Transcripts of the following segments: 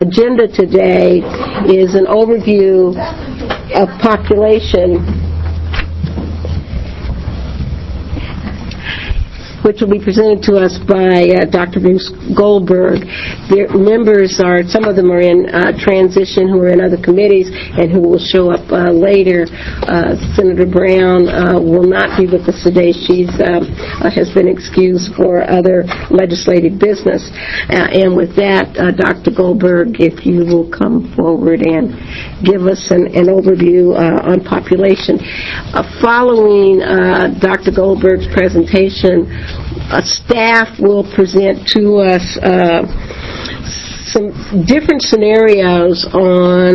Agenda today is an overview of population, which will be presented to us by Dr. Bruce Goldberg. Their members are, some of them are in transition who are in other committees and who will show up later. Senator Brown will not be with us today. She has been excused for other legislative business. And with that, Dr. Goldberg, if you will come forward and give us an overview on population. Following Dr. Goldberg's presentation, staff will present to us some different scenarios on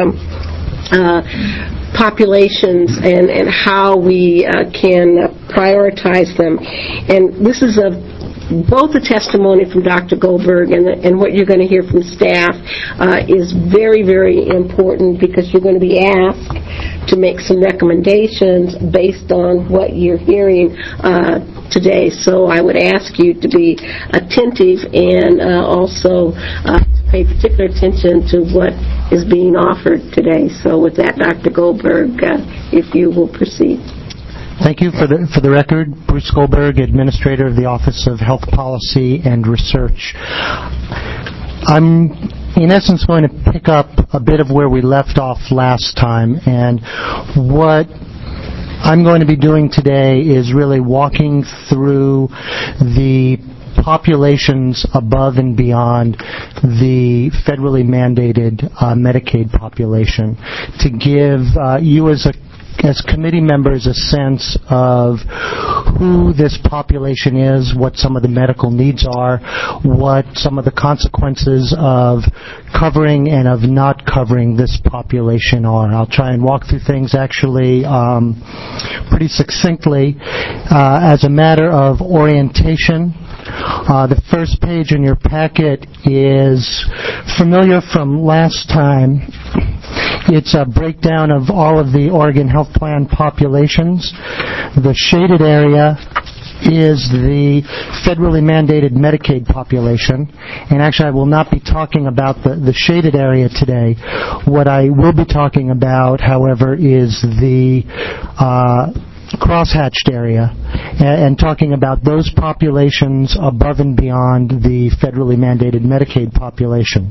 populations and how we can prioritize them. And this is both the testimony from Dr. Goldberg and what you're going to hear from staff is very, very important, because you're going to be asked to make some recommendations based on what you're hearing today. So I would ask you to be attentive and also pay particular attention to what is being offered today. So with that, Dr. Goldberg, if you will proceed. Thank you. For the record, Bruce Goldberg, Administrator of the Office of Health Policy and Research. I'm, in essence, going to pick up a bit of where we left off last time, and what I'm going to be doing today is really walking through the populations above and beyond the federally mandated Medicaid population, to give you as committee members a sense of who this population is, what some of the medical needs are, what some of the consequences of covering and of not covering this population are. I'll try and walk through things actually pretty succinctly. As a matter of orientation, the first page in your packet is familiar from last time. It's a breakdown of all of the Oregon Health Plan populations. The shaded area is the federally mandated Medicaid population. And actually, I will not be talking about the shaded area today. What I will be talking about, however, is the crosshatched area, and talking about those populations above and beyond the federally mandated Medicaid population.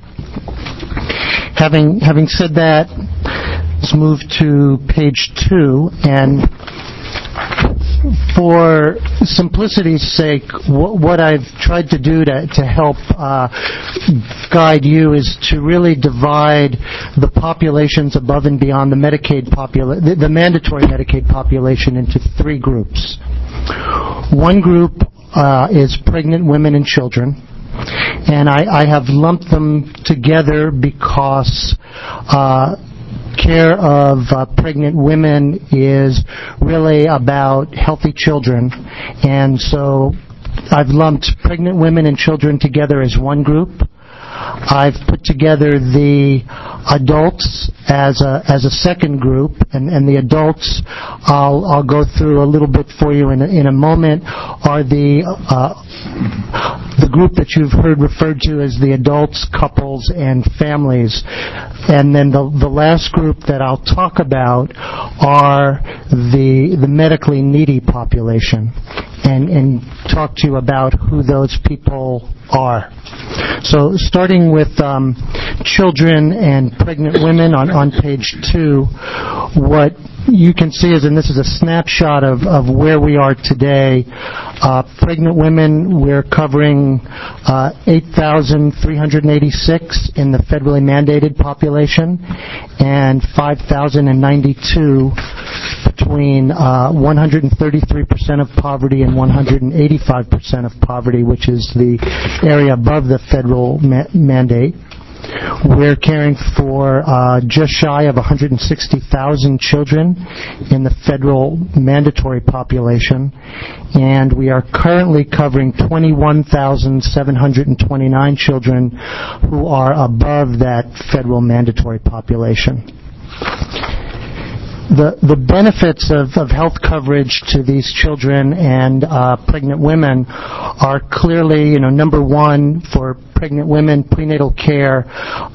Having said that, let's move to page 2, and for simplicity's sake, what I've tried to do to help guide you is to really divide the populations above and beyond the Medicaid the mandatory Medicaid population into 3 groups. One group is pregnant women and children, and I have lumped them together because care of pregnant women is really about healthy children, and so I've lumped pregnant women and children together as one group. I've put together the adults as a second group, and the adults I'll go through a little bit for you in a moment, are the group that you've heard referred to as the adults, couples, and families. And then the last group that I'll talk about are the medically needy population, and talk to you about who those people are. So starting with children and pregnant women on page 2, what you can see is, and this is a snapshot of where we are today, pregnant women, we're covering 8,386 in the federally mandated population, and 5,092 between 133% of poverty and 185% of poverty, which is the area above the federal mandate. We're caring for just shy of 160,000 children in the federal mandatory population, and we are currently covering 21,729 children who are above that federal mandatory population. The benefits of health coverage to these children and pregnant women are clearly, number one, for pregnant women, prenatal care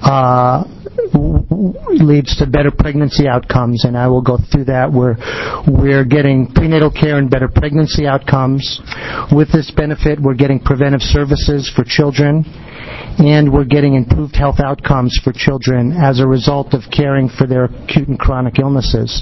leads to better pregnancy outcomes, and I will go through that. We're getting prenatal care and better pregnancy outcomes. With this benefit, we're getting preventive services for children, and we're getting improved health outcomes for children as a result of caring for their acute and chronic illnesses.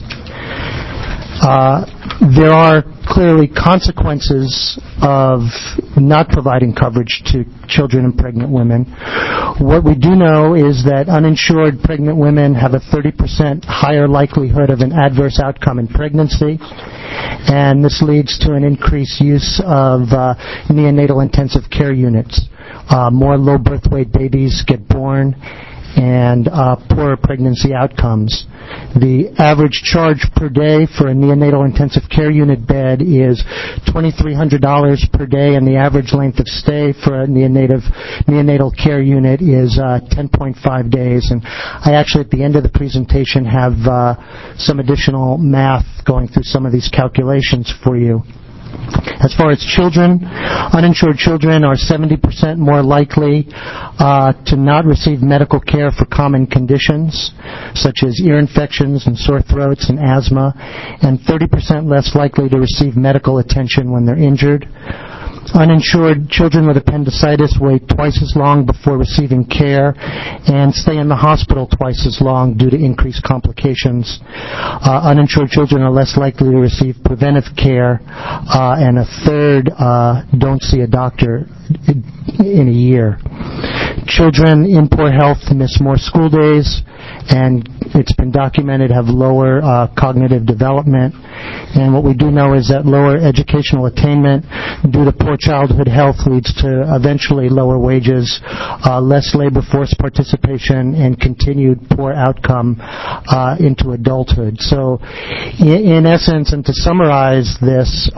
There are clearly consequences of not providing coverage to children and pregnant women. What we do know is that uninsured pregnant women have a 30% higher likelihood of an adverse outcome in pregnancy, and this leads to an increased use of neonatal intensive care units. More low birth weight babies get born, and poorer pregnancy outcomes. The average charge per day for a neonatal intensive care unit bed is $2,300 per day, and the average length of stay for a neonatal care unit is 10.5 days. And I actually, at the end of the presentation, have some additional math going through some of these calculations for you. As far as children, uninsured children are 70% more likely to not receive medical care for common conditions, such as ear infections and sore throats and asthma, and 30% less likely to receive medical attention when they're injured. Uninsured children with appendicitis wait twice as long before receiving care and stay in the hospital twice as long due to increased complications. Uninsured children are less likely to receive preventive care, and a third don't see a doctor in a year. Children in poor health miss more school days, and it's been documented have lower cognitive development. And what we do know is that lower educational attainment due to poor childhood health leads to eventually lower wages, less labor force participation, and continued poor outcome into adulthood. So in essence, and to summarize this,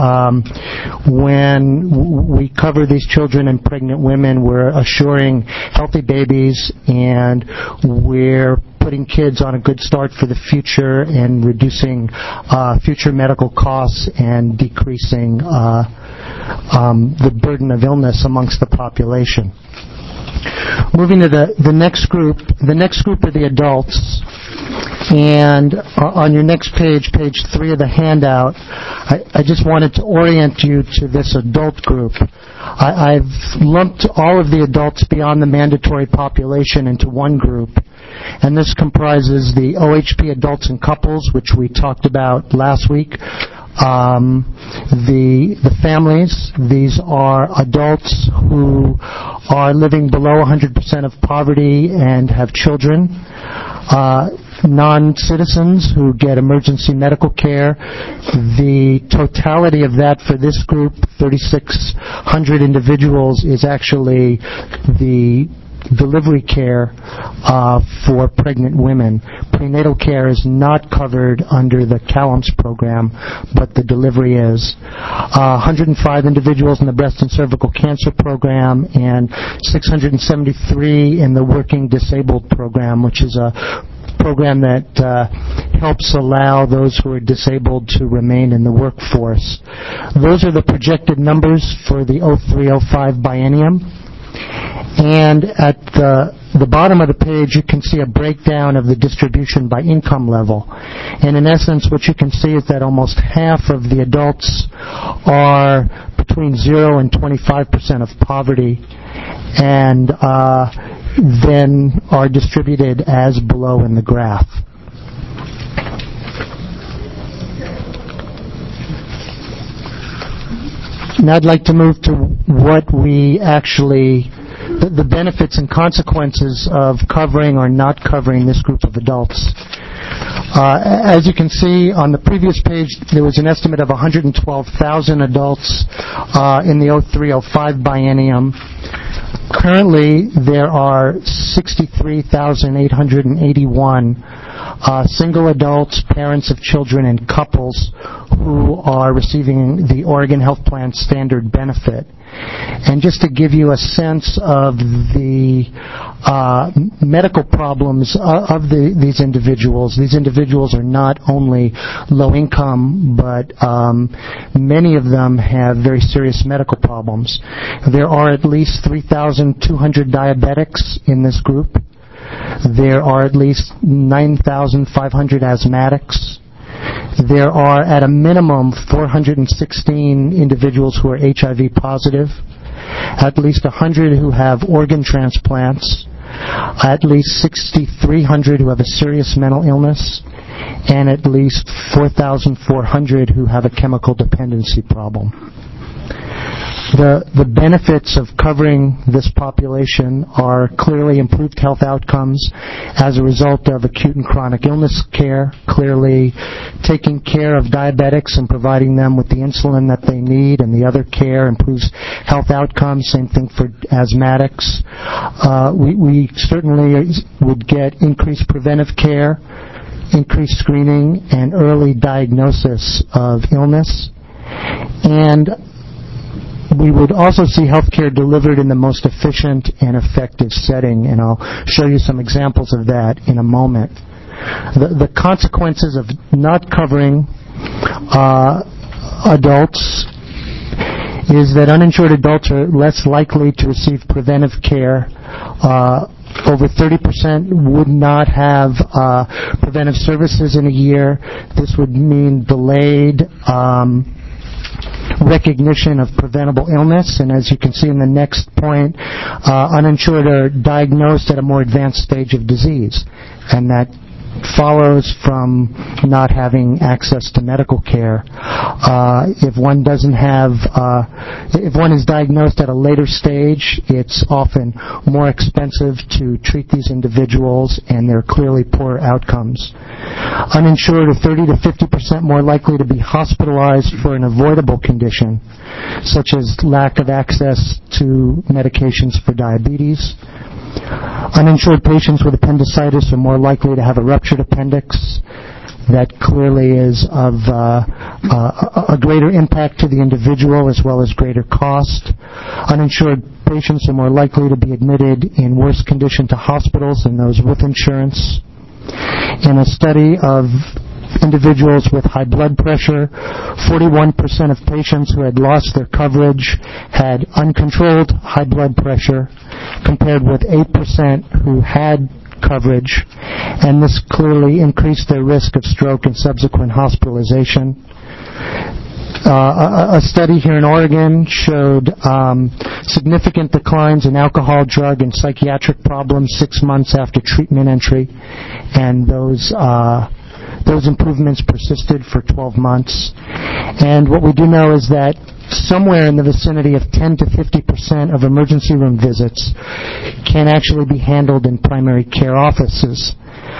when we cover these children and pregnant women, we're assuring healthy babies, and we're putting kids on a good start for the future and reducing future medical costs and decreasing the burden of illness amongst the population. Moving to the next group. The next group are the adults. And on your next page, page 3 of the handout, I just wanted to orient you to this adult group. I've lumped all of the adults beyond the mandatory population into one group, and this comprises the OHP adults and couples, which we talked about last week. The families, these are adults who are living below 100% of poverty and have children. Non-citizens who get emergency medical care. The totality of that for this group, 3,600 individuals, is actually the delivery care for pregnant women. Prenatal care is not covered under the CALMS program, but the delivery is. 105 individuals in the breast and cervical cancer program, and 673 in the working disabled program, which is a program that helps allow those who are disabled to remain in the workforce. Those are the projected numbers for the 03-05 biennium. And at the bottom of the page, you can see a breakdown of the distribution by income level. And in essence, what you can see is that almost half of the adults are between 0 and 25% of poverty, and then are distributed as below in the graph. Now I'd like to move to what we actually, the benefits and consequences of covering or not covering this group of adults. As you can see on the previous page, there was an estimate of 112,000 adults in the 03-05 biennium. Currently, there are 63,881 single adults, parents of children, and couples who are receiving the Oregon Health Plan standard benefit. And just to give you a sense of the medical problems of these individuals are not only low income, but many of them have very serious medical problems. There are at least 3,200 diabetics in this group. There are at least 9,500 asthmatics. There are, at a minimum, 416 individuals who are HIV positive, at least 100 who have organ transplants, at least 6,300 who have a serious mental illness, and at least 4,400 who have a chemical dependency problem. The benefits of covering this population are clearly improved health outcomes as a result of acute and chronic illness care, clearly taking care of diabetics and providing them with the insulin that they need, and the other care improves health outcomes. Same thing for asthmatics. We certainly would get increased preventive care, increased screening, and early diagnosis of illness. And we would also see healthcare delivered in the most efficient and effective setting, and I'll show you some examples of that in a moment. The consequences of not covering adults is that uninsured adults are less likely to receive preventive care. Over 30% would not have preventive services in a year. This would mean delayed recognition of preventable illness, and as you can see in the next point, uninsured are diagnosed at a more advanced stage of disease, and that follows from not having access to medical care. If one is diagnosed at a later stage, it's often more expensive to treat these individuals, and there are clearly poor outcomes. Uninsured are 30 to 50% more likely to be hospitalized for an avoidable condition, such as lack of access to medications for diabetes. Uninsured patients with appendicitis are more likely to have a ruptured appendix. That clearly is of a greater impact to the individual as well as greater cost. Uninsured patients are more likely to be admitted in worse condition to hospitals than those with insurance. In a study of individuals with high blood pressure, 41% of patients who had lost their coverage had uncontrolled high blood pressure, compared with 8% who had coverage, and this clearly increased their risk of stroke and subsequent hospitalization. A study here in Oregon showed significant declines in alcohol, drug, and psychiatric problems 6 months after treatment entry, and those improvements persisted for 12 months. And what we do know is that somewhere in the vicinity of 10 to 50% of emergency room visits can actually be handled in primary care offices.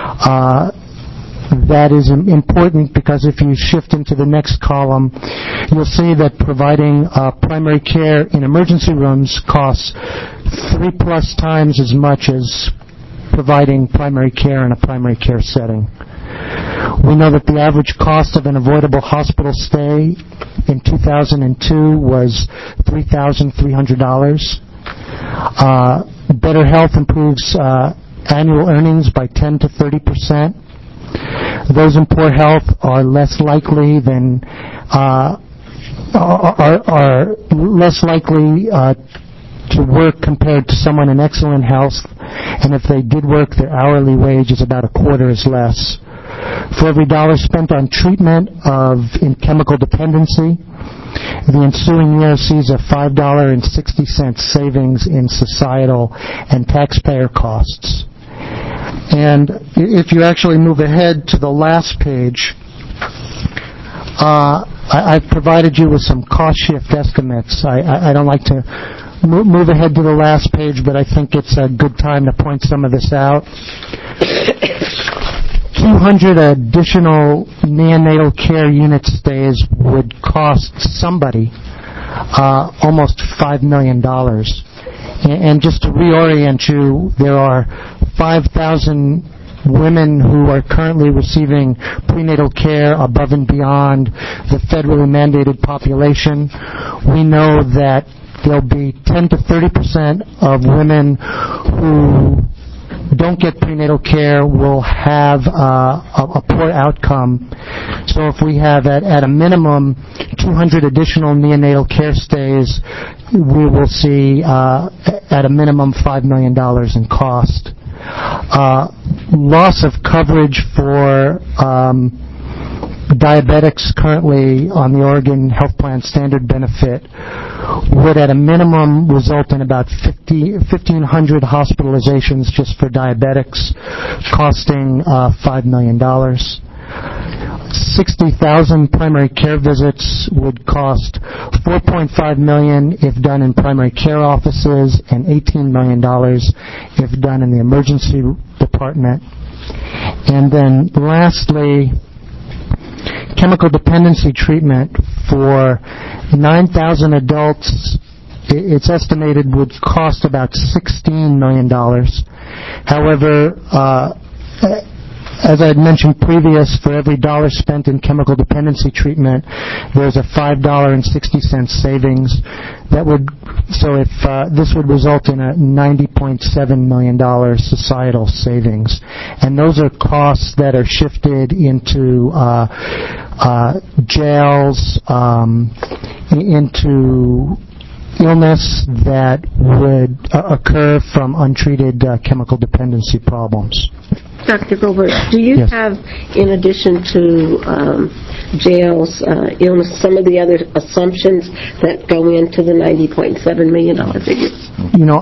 That is important because if you shift into the next column, you'll see that providing primary care in emergency rooms costs 3+ times as much as providing primary care in a primary care setting. We know that the average cost of an avoidable hospital stay in 2002 was $3,300. Better health improves annual earnings by 10 to 30%. Those in poor health are less likely to work compared to someone in excellent health, and if they did work, their hourly wage is about a quarter as less. For every dollar spent on treatment in chemical dependency, the ensuing year sees a $5.60 savings in societal and taxpayer costs. And if you actually move ahead to the last page, I've provided you with some cost shift estimates. I don't like to move ahead to the last page, but I think it's a good time to point some of this out. 200 additional neonatal care unit stays would cost somebody almost $5 million. And just to reorient you, there are 5,000 women who are currently receiving prenatal care above and beyond the federally mandated population. We know that there'll be 10 to 30% of women who don't get prenatal care will have a poor outcome. So if we have at a minimum 200 additional neonatal care stays, we will see at a minimum $5 million in cost. Loss of coverage for diabetics currently on the Oregon Health Plan standard benefit would at a minimum result in about 1,500 hospitalizations just for diabetics, costing $5 million. 60,000 primary care visits would cost $4.5 million if done in primary care offices and $18 million if done in the emergency department. And then lastly, chemical dependency treatment for 9,000 adults, it's estimated would cost about $16 million. However, as I had mentioned previous, for every dollar spent in chemical dependency treatment, there's a $5.60 savings. This would result in a $90.7 million societal savings. And those are costs that are shifted into jails, into illness that would occur from untreated chemical dependency problems. Dr. Goldberg, do you Yes. have, in addition to jails, illness, some of the other assumptions that go into the $90.7 million figure? You know,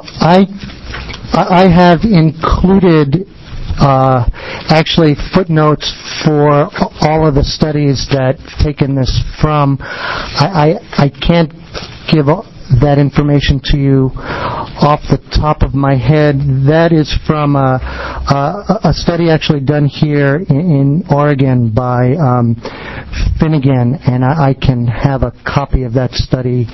I have included actually footnotes for all of the studies that taken this from. I can't give that information to you off the top of my head. That is from a study actually done here in Oregon by Finnegan, and I can have a copy of that study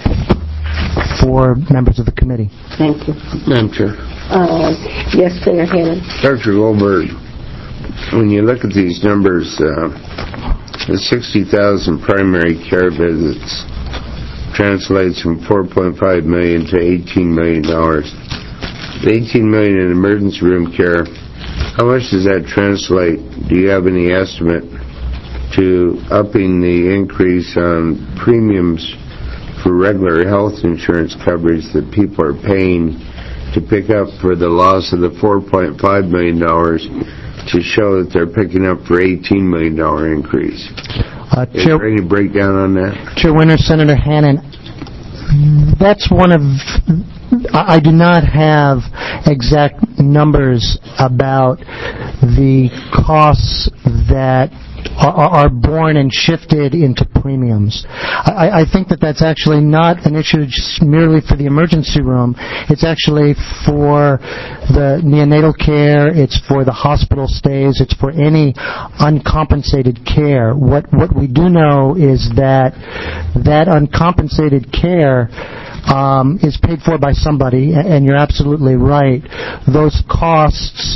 for members of the committee. Thank you. Madam Chair. Yes, Senator Hannon. Dr. Goldberg, when you look at these numbers, the 60,000 primary care visits translates from $4.5 million to $18 million. The $18 million in emergency room care, how much does that translate? Do you have any estimate to upping the increase on premiums for regular health insurance coverage that people are paying to pick up for the loss of the $4.5 million to show that they're picking up for $18 million increase? Is there any breakdown on that? Chair Winter, Senator Hannon, that's one of... I do not have exact numbers about the costs that are borne and shifted into premiums. I think that's actually not an issue just merely for the emergency room. It's actually for the neonatal care, it's for the hospital stays, it's for any uncompensated care. What we do know is that uncompensated care is paid for by somebody, and you're absolutely right. Those costs,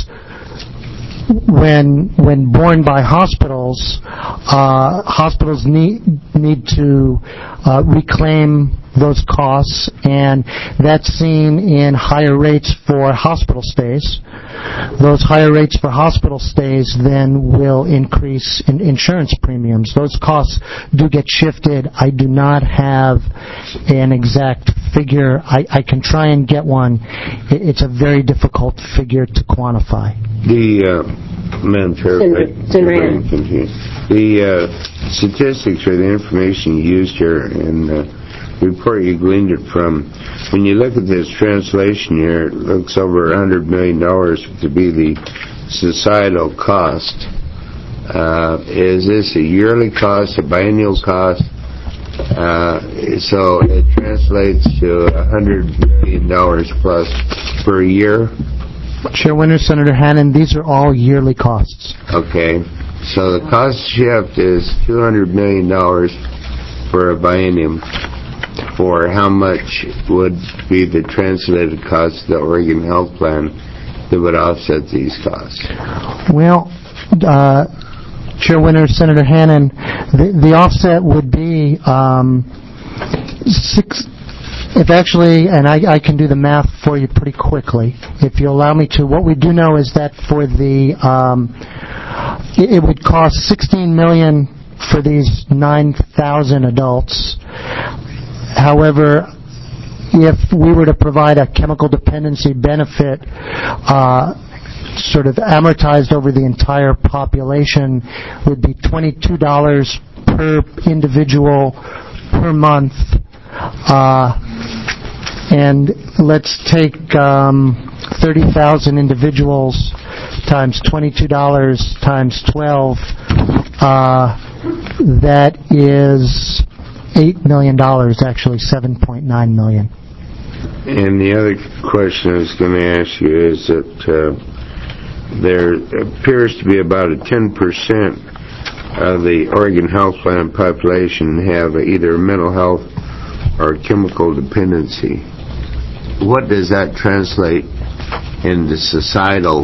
when borne by hospitals, hospitals need to reclaim those costs, and that's seen in higher rates for hospital stays. Those higher rates for hospital stays then will increase in insurance premiums. Those costs do get shifted. I do not have an exact figure. I can try and get one. It's a very difficult figure to quantify. Madam Chair, the statistics or the information you used here in the report you gleaned it from, when you look at this translation here, it looks over $100 million to be the societal cost. Is this a yearly cost, a biennial cost? So it translates to $100 million plus per year? Chair Winter, Senator Hannon, these are all yearly costs. Okay. So the cost shift is $200 million for a biennium. For how much would be the translated cost of the Oregon Health Plan that would offset these costs? Well, Chair Winter, Senator Hannan, the offset would be if actually, and I can do the math for you pretty quickly, if you allow me to. What we do know is that for the, it would cost $16 million for these 9,000 adults. However, if we were to provide a chemical dependency benefit, sort of amortized over the entire population, would be $22 per individual per month. And let's take 30,000 individuals times $22 times 12. That is $8 million, actually $7.9 million. And the other question I was going to ask you is that there appears to be about a 10% of the Oregon Health Plan population have either mental health or chemical dependency. What does that translate into societal?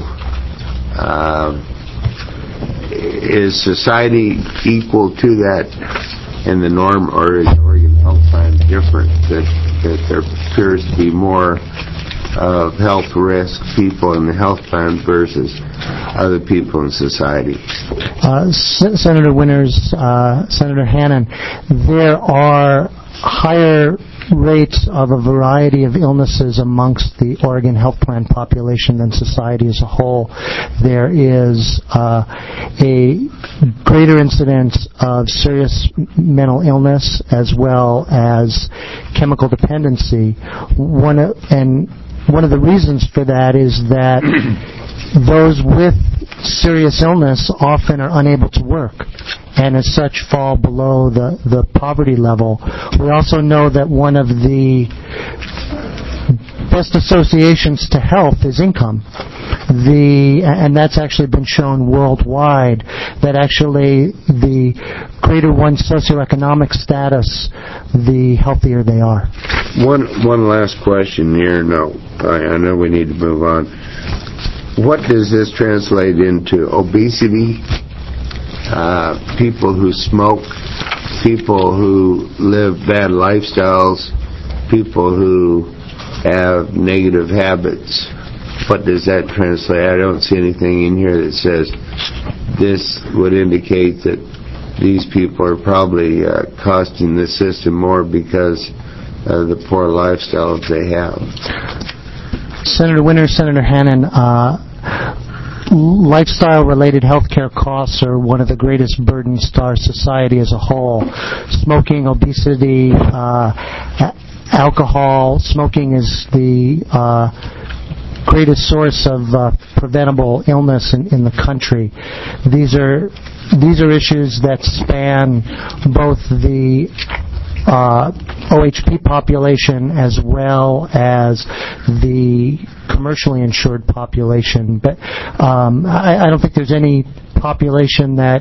Is society equal to that in the norm, or is the Oregon Health Plan different? That there appears to be more of health risk people in the health plan versus other people in society? Senator Winters, Senator Hannan, there are higher rates of a variety of illnesses amongst the Oregon Health Plan population than society as a whole. There is a greater incidence of serious mental illness as well as chemical dependency. One of the reasons for that is that those with serious illness often are unable to work, and as such fall below the poverty level. We also know that one of the best associations to health is income. And that's actually been shown worldwide, that actually the greater one's socioeconomic status, the healthier they are. One last question here. No, I know we need to move on. What does this translate into? Obesity? People who smoke, people who live bad lifestyles, people who have negative habits. What does that translate? I don't see anything in here that says this would indicate that these people are probably costing the system more because of the poor lifestyle that they have. Senator Winter, Senator Hannan, lifestyle-related health care costs are one of the greatest burdens to our society as a whole. Smoking, obesity, alcohol. Smoking is the greatest source of preventable illness in the country. These are issues that span both the OHP population as well as the commercially insured population. But I don't think there's any population that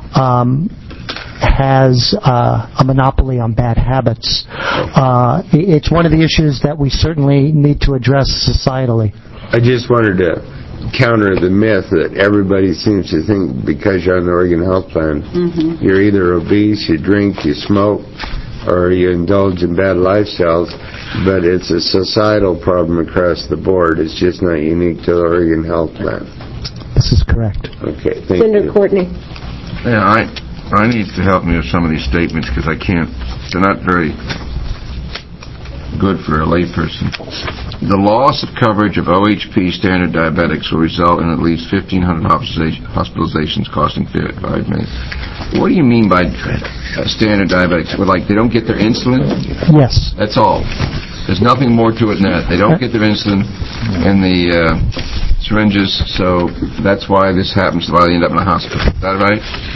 has a monopoly on bad habits. It's one of the issues that we certainly need to address societally. I just wanted to counter the myth that everybody seems to think because you're on the Oregon Health Plan, you're either obese, you drink, you smoke, or you indulge in bad lifestyles, but it's a societal problem across the board. It's just not unique to the Oregon Health Plan. This is correct. Okay, thank Senator you. Courtney. Yeah, I need to help me with some of these statements because I can't. They're not very good for a layperson. The loss of coverage of OHP standard diabetics will result in at least 1,500 hospitalizations costing $5 million. What do you mean by standard diabetics? Like they don't get their insulin? Yes. That's all. There's nothing more to it than that. They don't get their insulin in the syringes, so that's why this happens, why they end up in a hospital. Is that right?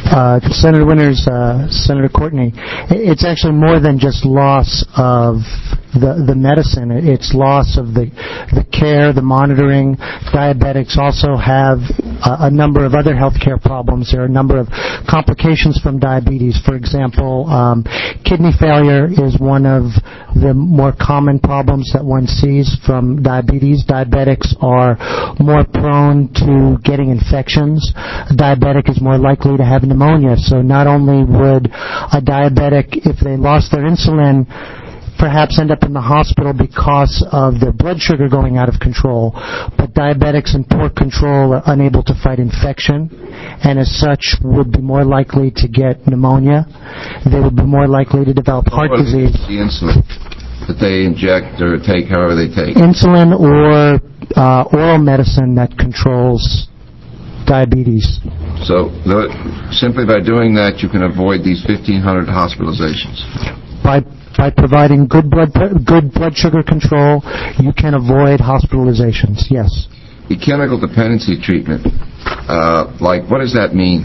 Senator Winters, Senator Courtney, it's actually more than just loss of the medicine. It's loss of the care, the monitoring. Diabetics also have a number of other health care problems. There are a number of complications from diabetes. For example, kidney failure is one of the more common problems that one sees from diabetes. Diabetics are more prone to getting infections. A diabetic is more likely to have pneumonia. So not only would a diabetic, if they lost their insulin, perhaps end up in the hospital because of their blood sugar going out of control, but diabetics in poor control are unable to fight infection, and as such would be more likely to get pneumonia. They would be more likely to develop heart disease. The insulin that they inject or take, however they take. Insulin or oral medicine that controls diabetes. So simply by doing that, you can avoid these 1,500 hospitalizations. By providing good blood sugar control, you can avoid hospitalizations. Yes. The chemical dependency treatment, what does that mean?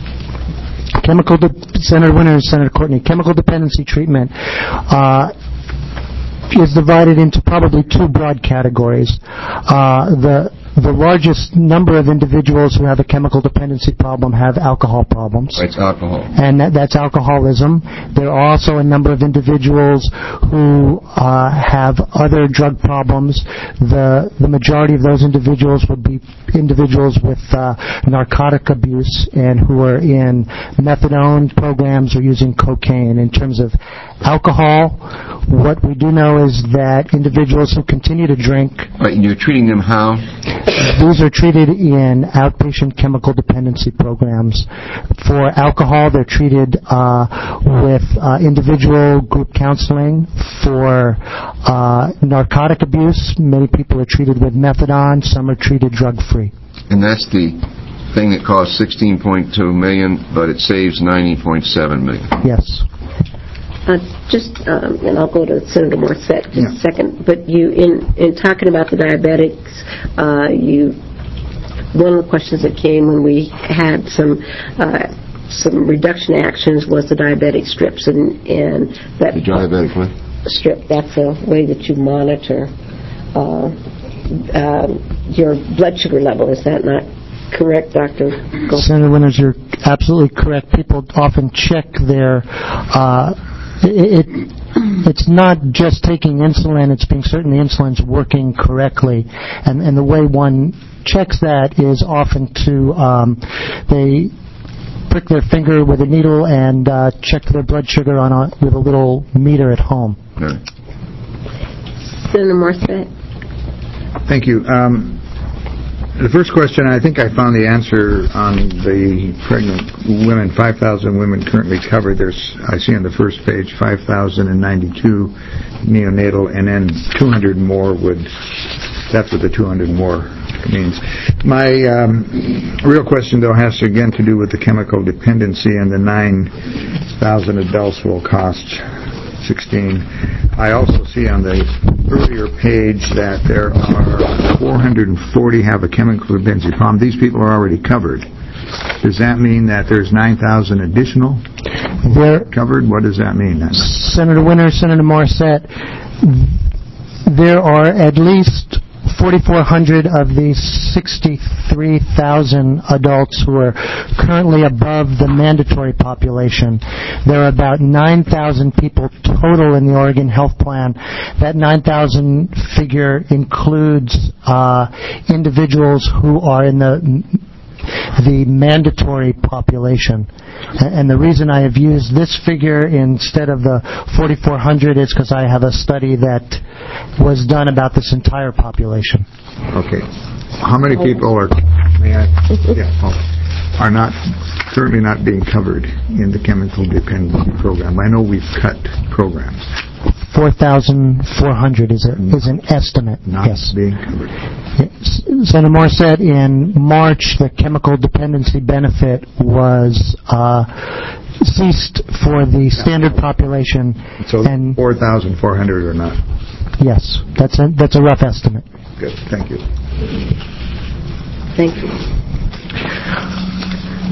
Senator Winters, Senator Courtney, chemical dependency treatment is divided into probably two broad categories. The largest number of individuals who have a chemical dependency problem have alcohol problems. It's alcohol. And that's alcoholism. There are also a number of individuals who have other drug problems. The majority of those individuals would be individuals with narcotic abuse and who are in methadone programs or using cocaine. In terms of alcohol, what we do know is that individuals who continue to drink... Right, and you're treating them how? These are treated in outpatient chemical dependency programs. For alcohol, they're treated with individual group counseling. For narcotic abuse, many people are treated with methadone. Some are treated drug-free. And that's the thing that costs $16.2 million, but it saves $90.7 million. Yes. And I'll go to Senator Morissette just a second, but you, in talking about the diabetics, one of the questions that came when we had some reduction actions was the diabetic strips, and that... The diabetic what? Strip, that's a way that you monitor your blood sugar level. Is that not correct, Dr. Gold? Senator Winters, you're absolutely correct. People often check their... It's not just taking insulin, it's being certain the insulin's working correctly. And the way one checks that is often they prick their finger with a needle and check their blood sugar with a little meter at home. Okay. Senator Morissette. Thank you. The first question, I think I found the answer on the pregnant women. 5,000 women currently covered. I see on the first page 5,092 neonatal, and then 200 more that's what the 200 more means. My real question, though, has again to do with the chemical dependency, and the 9,000 adults will cost 16. I also see on the earlier page that there are 440 have a chemical dependency problem. These people are already covered. Does that mean that there's 9,000 additional covered? What does that mean then? Senator Winters, Senator Morissette, there are at least 4,400 of these 63,000 adults who are currently above the mandatory population. There are about 9,000 people total in the Oregon Health Plan. That 9,000 figure includes individuals who are in the mandatory population. And the reason I have used this figure instead of the 4,400 is because I have a study that was done about this entire population. Okay. How many people are currently not being covered in the chemical dependency program? I know we've cut programs. 4,400 is an estimate. Not being covered. Senator Morissette, in March, the chemical dependency benefit was ceased for the standard population. So 4,400 or not? Yes, that's a rough estimate. Good, thank you. Thank you.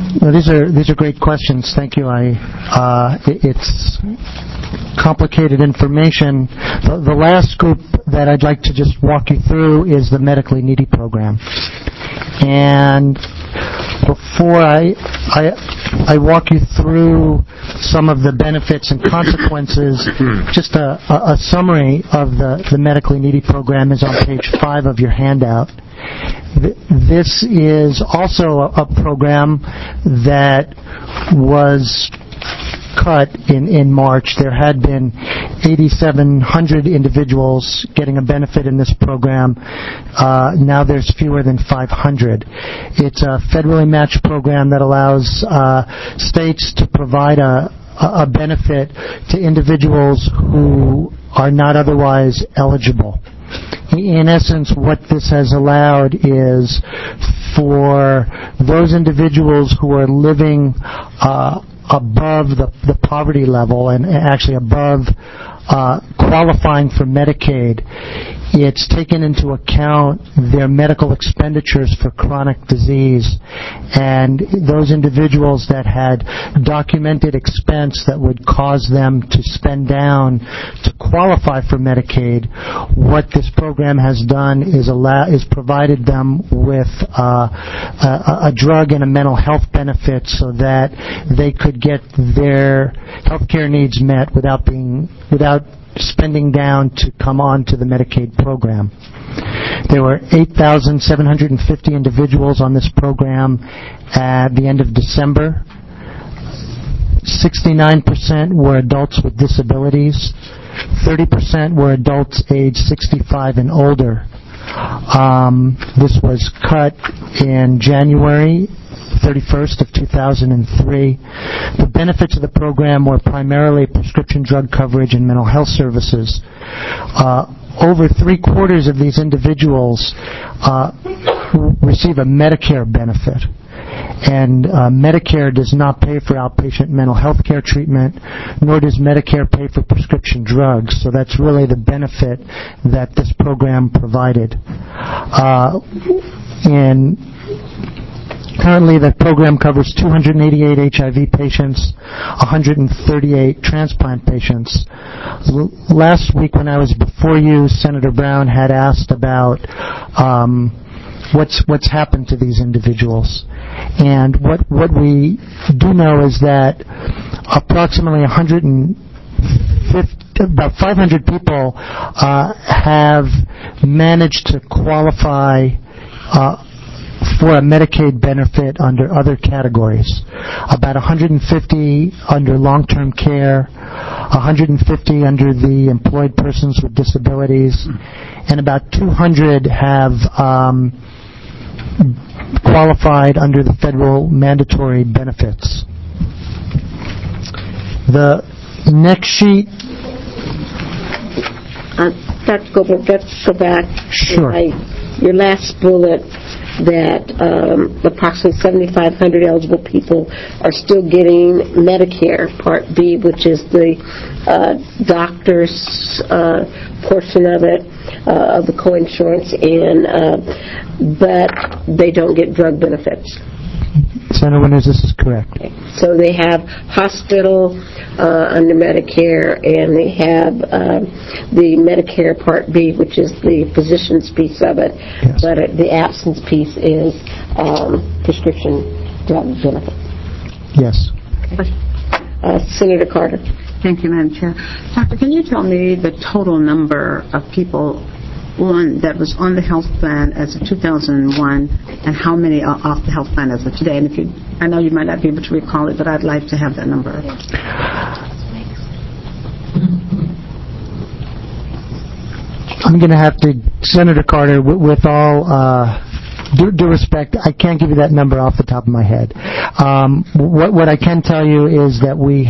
No, these are great questions. Thank you. It's complicated information. The last group that I'd like to just walk you through is the medically needy program. And before I walk you through some of the benefits and consequences, just a summary of the medically needy program is on page 5 of your handout. This is also a program that was cut in March. There had been 8,700 individuals getting a benefit in this program. Now there's fewer than 500. It's a federally matched program that allows states to provide a benefit to individuals who are not otherwise eligible. In essence, what this has allowed is for those individuals who are living above the poverty level and actually above qualifying for Medicaid, it's taken into account their medical expenditures for chronic disease, and those individuals that had documented expense that would cause them to spend down to qualify for Medicaid. What this program has done is provided them with a drug and a mental health benefit so that they could get their health care needs met without spending down to come on to the Medicaid program. There were 8,750 individuals on this program at the end of December. 69% were adults with disabilities. 30% were adults age 65 and older. This was cut in January 31st of 2003. The benefits of the program were primarily prescription drug coverage and mental health services. Over 3/4 of these individuals receive a Medicare benefit. And Medicare does not pay for outpatient mental health care treatment, nor does Medicare pay for prescription drugs. So that's really the benefit that this program provided. Currently, the program covers 288 HIV patients, 138 transplant patients. Last week when I was before you, Senator Brown had asked about what's happened to these individuals. And what we do know is that approximately about 500 people have managed to qualify for a Medicaid benefit under other categories. About 150 under long-term care, 150 under the employed persons with disabilities, and about 200 have qualified under the federal mandatory benefits. The next sheet. Dr. Goldberg, let's go back. Sure. Your last bullet, that approximately 7,500 eligible people are still getting Medicare Part B, which is the doctor's portion of it, of the coinsurance, but they don't get drug benefits. Senator Winters, this is correct. Okay. So they have hospital under Medicare, and they have the Medicare Part B, which is the physician's piece of it, yes. But the absence piece is prescription drug benefit. Yes. Okay. Senator Carter. Thank you, Madam Chair. Doctor, can you tell me the total number of people that was on the health plan as of 2001, and how many are off the health plan as of today? And I know you might not be able to recall it, but I'd like to have that number. I'm going to have to, Senator Carter, with all due respect, I can't give you that number off the top of my head. What I can tell you is that we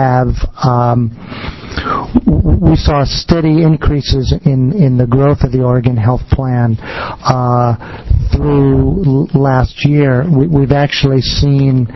saw steady increases in the growth of the Oregon Health Plan through last year. We've actually seen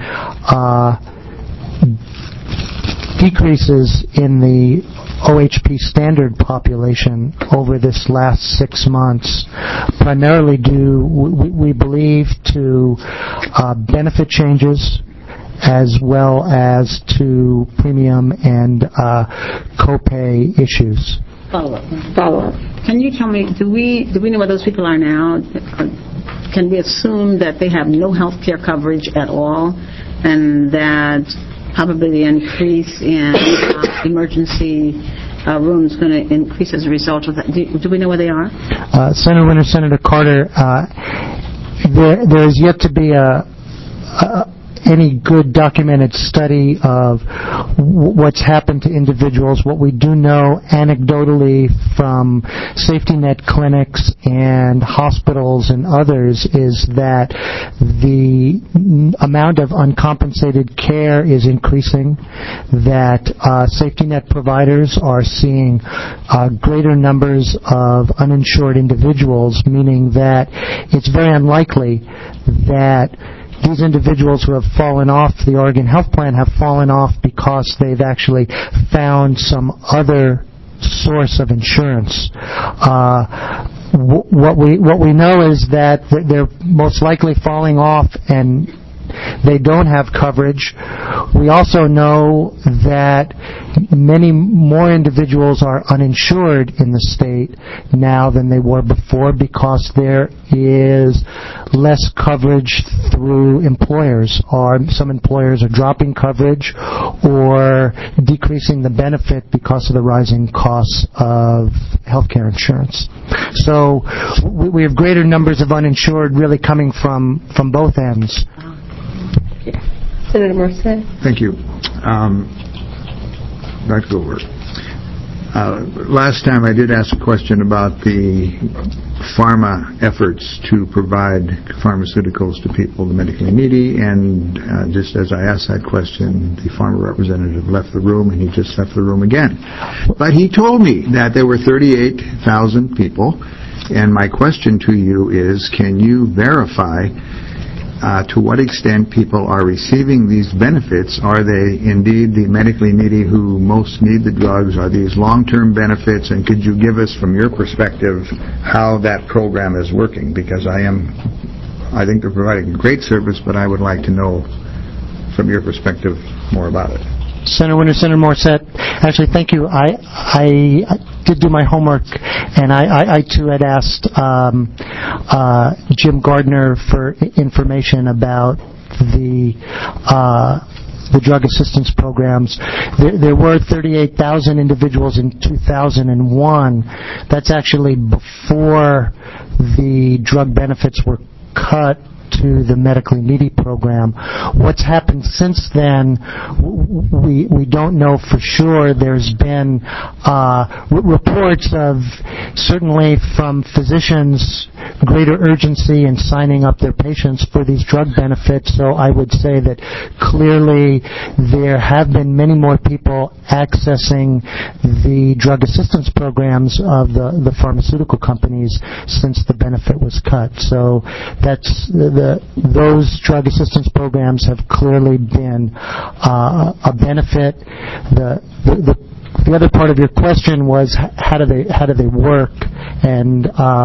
decreases in the OHP standard population over this last 6 months, primarily due, we believe, to benefit changes as well as to premium and copay issues. Follow-up. Can you tell me, do we know where those people are now? Can we assume that they have no health care coverage at all, and that probably the increase in emergency rooms going to increase as a result of that? Do we know where they are? Senator Winter, Senator Carter, there is yet to be any good documented study of what's happened to individuals. What we do know anecdotally from safety net clinics and hospitals and others is that the amount of uncompensated care is increasing, that safety net providers are seeing greater numbers of uninsured individuals, meaning that it's very unlikely that these individuals who have fallen off the Oregon Health Plan have fallen off because they've actually found some other source of insurance. What we know is that they're most likely falling off and they don't have coverage. We also know that many more individuals are uninsured in the state now than they were before because there is less coverage through employers. Some employers are dropping coverage or decreasing the benefit because of the rising costs of healthcare insurance. So we have greater numbers of uninsured really coming from both ends. Senator Morset. Thank you. Dr. Goldberg. Last time I did ask a question about the pharma efforts to provide pharmaceuticals to people, the medically needy, and just as I asked that question, the pharma representative left the room, and he just left the room again. But he told me that there were 38,000 people, and my question to you is, can you verify to what extent people are receiving these benefits? Are they indeed the medically needy who most need the drugs? Are these long-term benefits? And could you give us, from your perspective, how that program is working? Because I think they're providing a great service, but I would like to know, from your perspective, more about it. Senator Winter, Senator Morset, actually, thank you. I did do my homework, and I too had asked Jim Gardner for information about the drug assistance programs. There were 38,000 individuals in 2001. That's actually before the drug benefits were cut to the medically needy program. What's happened since then, we don't know for sure. There's been reports of, certainly from physicians, greater urgency in signing up their patients for these drug benefits. So I would say that clearly there have been many more people accessing the drug assistance programs of the pharmaceutical companies since the benefit was cut. So that's those drug assistance programs have clearly been a benefit. The other part of your question was how do they work, and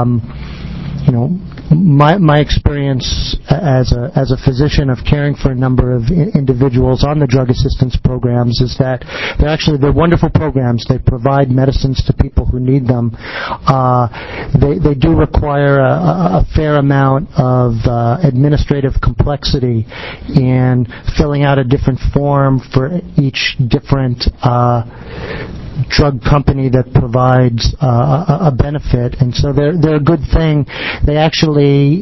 my experience as a physician of caring for a number of individuals on the drug assistance programs is that they're wonderful programs. They provide medicines to people who need them. They do require a fair amount of administrative complexity in filling out a different form for each different drug company that provides a benefit, and so they're a good thing. They actually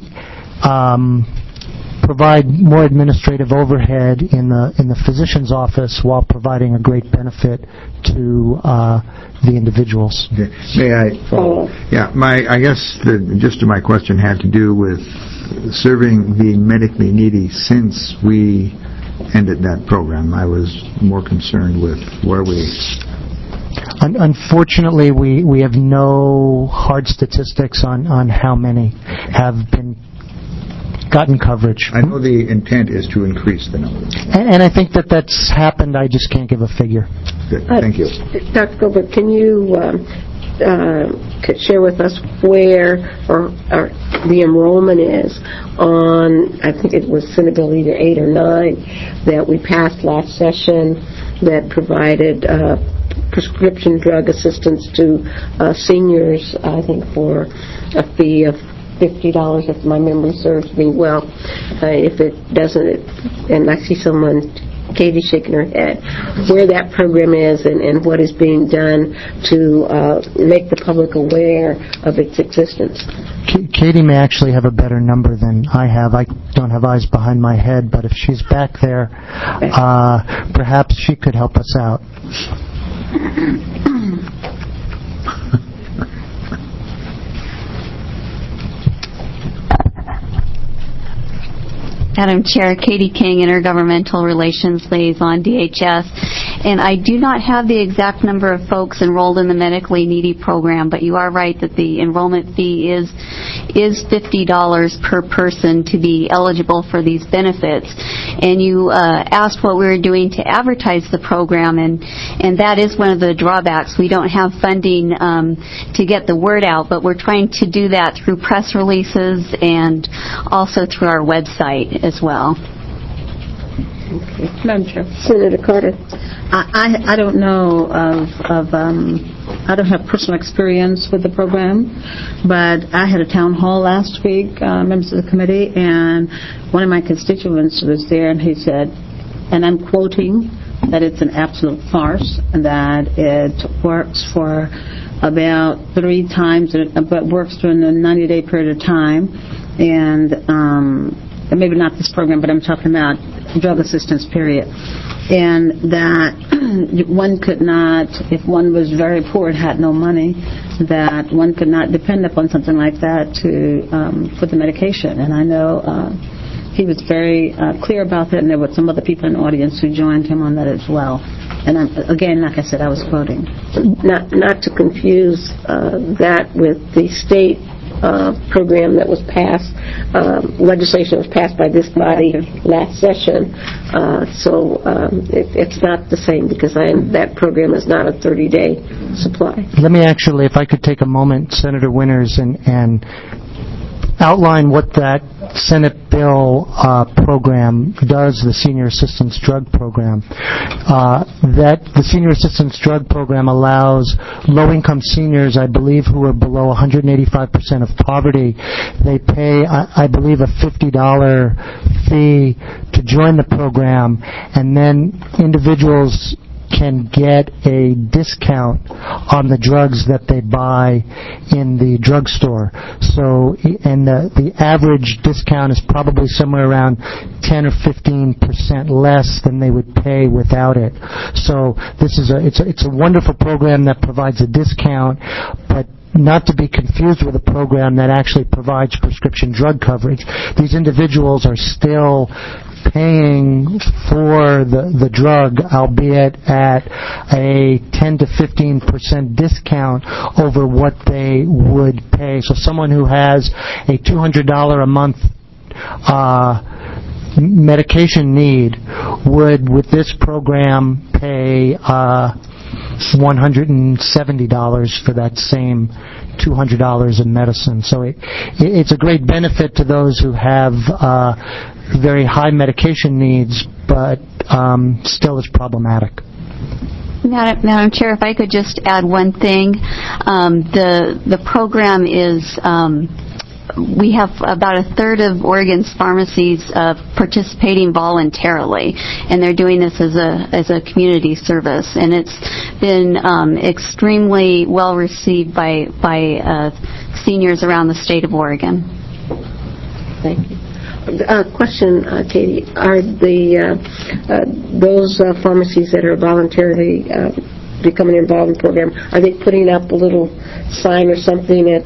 provide more administrative overhead in the physician's office while providing a great benefit to the individuals. Okay. May I follow? Yeah, I guess the gist of my question had to do with serving the medically needy since we ended that program. I was more concerned with where we... Unfortunately, we have no hard statistics on how many have been gotten coverage. I know the intent is to increase the number. And I think that's happened. I just can't give a figure. Good. Thank you. Dr. Goldberg, can you could share with us where or the enrollment is on, I think it was Senate Bill either 8 or 9 that we passed last session that provided prescription drug assistance to seniors, I think for a fee of $50, if my memory serves me well. If it doesn't, and I see someone, Katie, shaking her head, where that program is and what is being done to make the public aware of its existence. Katie may actually have a better number than I have. I don't have eyes behind my head, but if she's back there, perhaps she could help us out. Madam Chair, Katie King, Intergovernmental Relations Liaison, DHS. And I do not have the exact number of folks enrolled in the medically needy program, but you are right that the enrollment fee is $50 per person to be eligible for these benefits. And you asked what we were doing to advertise the program, and that is one of the drawbacks. We don't have funding to get the word out, but we're trying to do that through press releases and also through our website as well. Okay. Madam Chair. Senator Carter. I don't know I don't have personal experience with the program, but I had a town hall last week, members of the committee, and one of my constituents was there, and he said, and I'm quoting, that it's an absolute farce, and that it works for about 3 times, but works during a 90-day period of time, and maybe not this program, but I'm talking about drug assistance, period. And that one could not, if one was very poor and had no money, that one could not depend upon something like that for the medication. And I know he was very clear about that, and there were some other people in the audience who joined him on that as well. And again, like I said, I was quoting. Not to confuse that with the state program that was passed, legislation was passed by this body last session. So it's not the same because that program is not a 30-day supply. Let me actually, if I could take a moment, Senator Winters, and outline what that Senate bill program does, the Senior Assistance Drug Program. That the Senior Assistance Drug Program allows low-income seniors, I believe, who are below 185% of poverty, they pay, I believe, a $50 fee to join the program, and then individuals can get a discount on the drugs that they buy in the drugstore. So, and the average discount is probably somewhere around 10 or 15% less than they would pay without it. So this is it's a wonderful program that provides a discount, but not to be confused with a program that actually provides prescription drug coverage. These individuals are still paying for the drug, albeit at a 10 to 15% discount over what they would pay. So someone who has a $200 a month medication need would, with this program, pay $170 for that same $200 in medicine. So it's a great benefit to those who have very high medication needs, but still is problematic. Madam Chair, if I could just add one thing. The program is, we have about a third of Oregon's pharmacies participating voluntarily, and they're doing this as a community service, and it's been extremely well received by seniors around the state of Oregon. Thank you. Question, Katie, are those pharmacies that are voluntarily becoming involved in the program, are they putting up a little sign or something at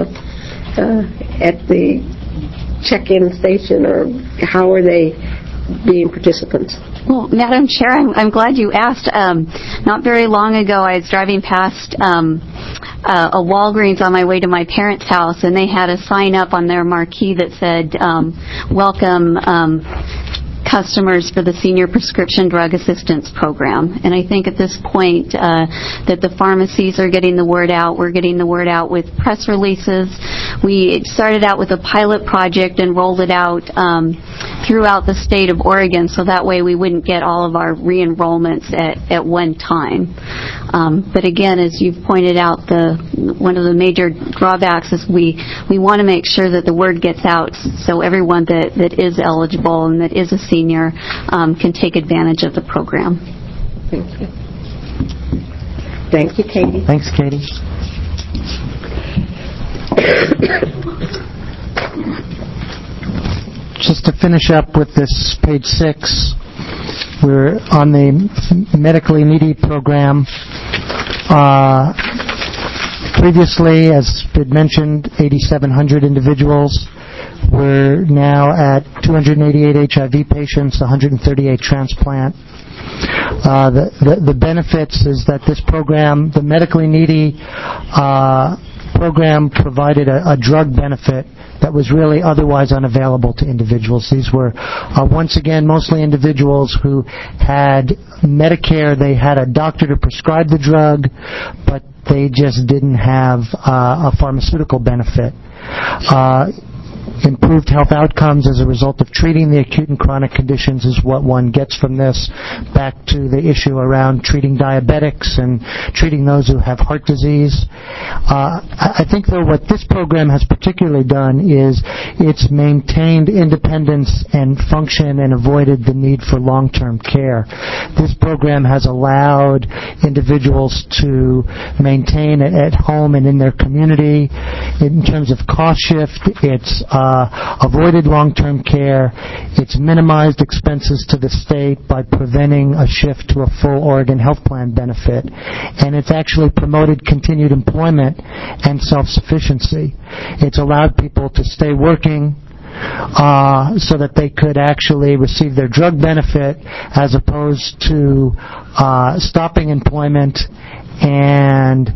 the check-in station, or how are they being participants? Well, Madam Chair, I'm glad you asked. Not very long ago, I was driving past a Walgreens on my way to my parents' house, and they had a sign up on their marquee that said, welcome customers for the Senior Prescription Drug Assistance Program. And I think at this point that the pharmacies are getting the word out. We're getting the word out with press releases. We started out with a pilot project and rolled it out throughout the state of Oregon, so that way we wouldn't get all of our re-enrollments at one time. But again, as you've pointed out, one of the major drawbacks is we want to make sure that the word gets out so everyone that is eligible and that is a senior can take advantage of the program. Thank you. Thank you, Katie. Thanks, Katie. Just to finish up with this page 6, we're on the medically needy program. Previously, as been mentioned, 8,700 individuals. We're now at 288 HIV patients, 138 transplant. The benefits is that this program, the medically needy program, provided a drug benefit that was really otherwise unavailable to individuals. These were, once again, mostly individuals who had Medicare. They had a doctor to prescribe the drug, but they just didn't have a pharmaceutical benefit. Improved health outcomes as a result of treating the acute and chronic conditions is what one gets from this. Back to the issue around treating diabetics and treating those who have heart disease. I think, though, what this program has particularly done is it's maintained independence and function and avoided the need for long-term care. This program has allowed individuals to maintain it at home and in their community. In terms of cost shift, it's avoided long-term care. It's minimized expenses to the state by preventing a shift to a full Oregon health plan benefit. And it's actually promoted continued employment and self-sufficiency. It's allowed people to stay working so that they could actually receive their drug benefit as opposed to stopping employment and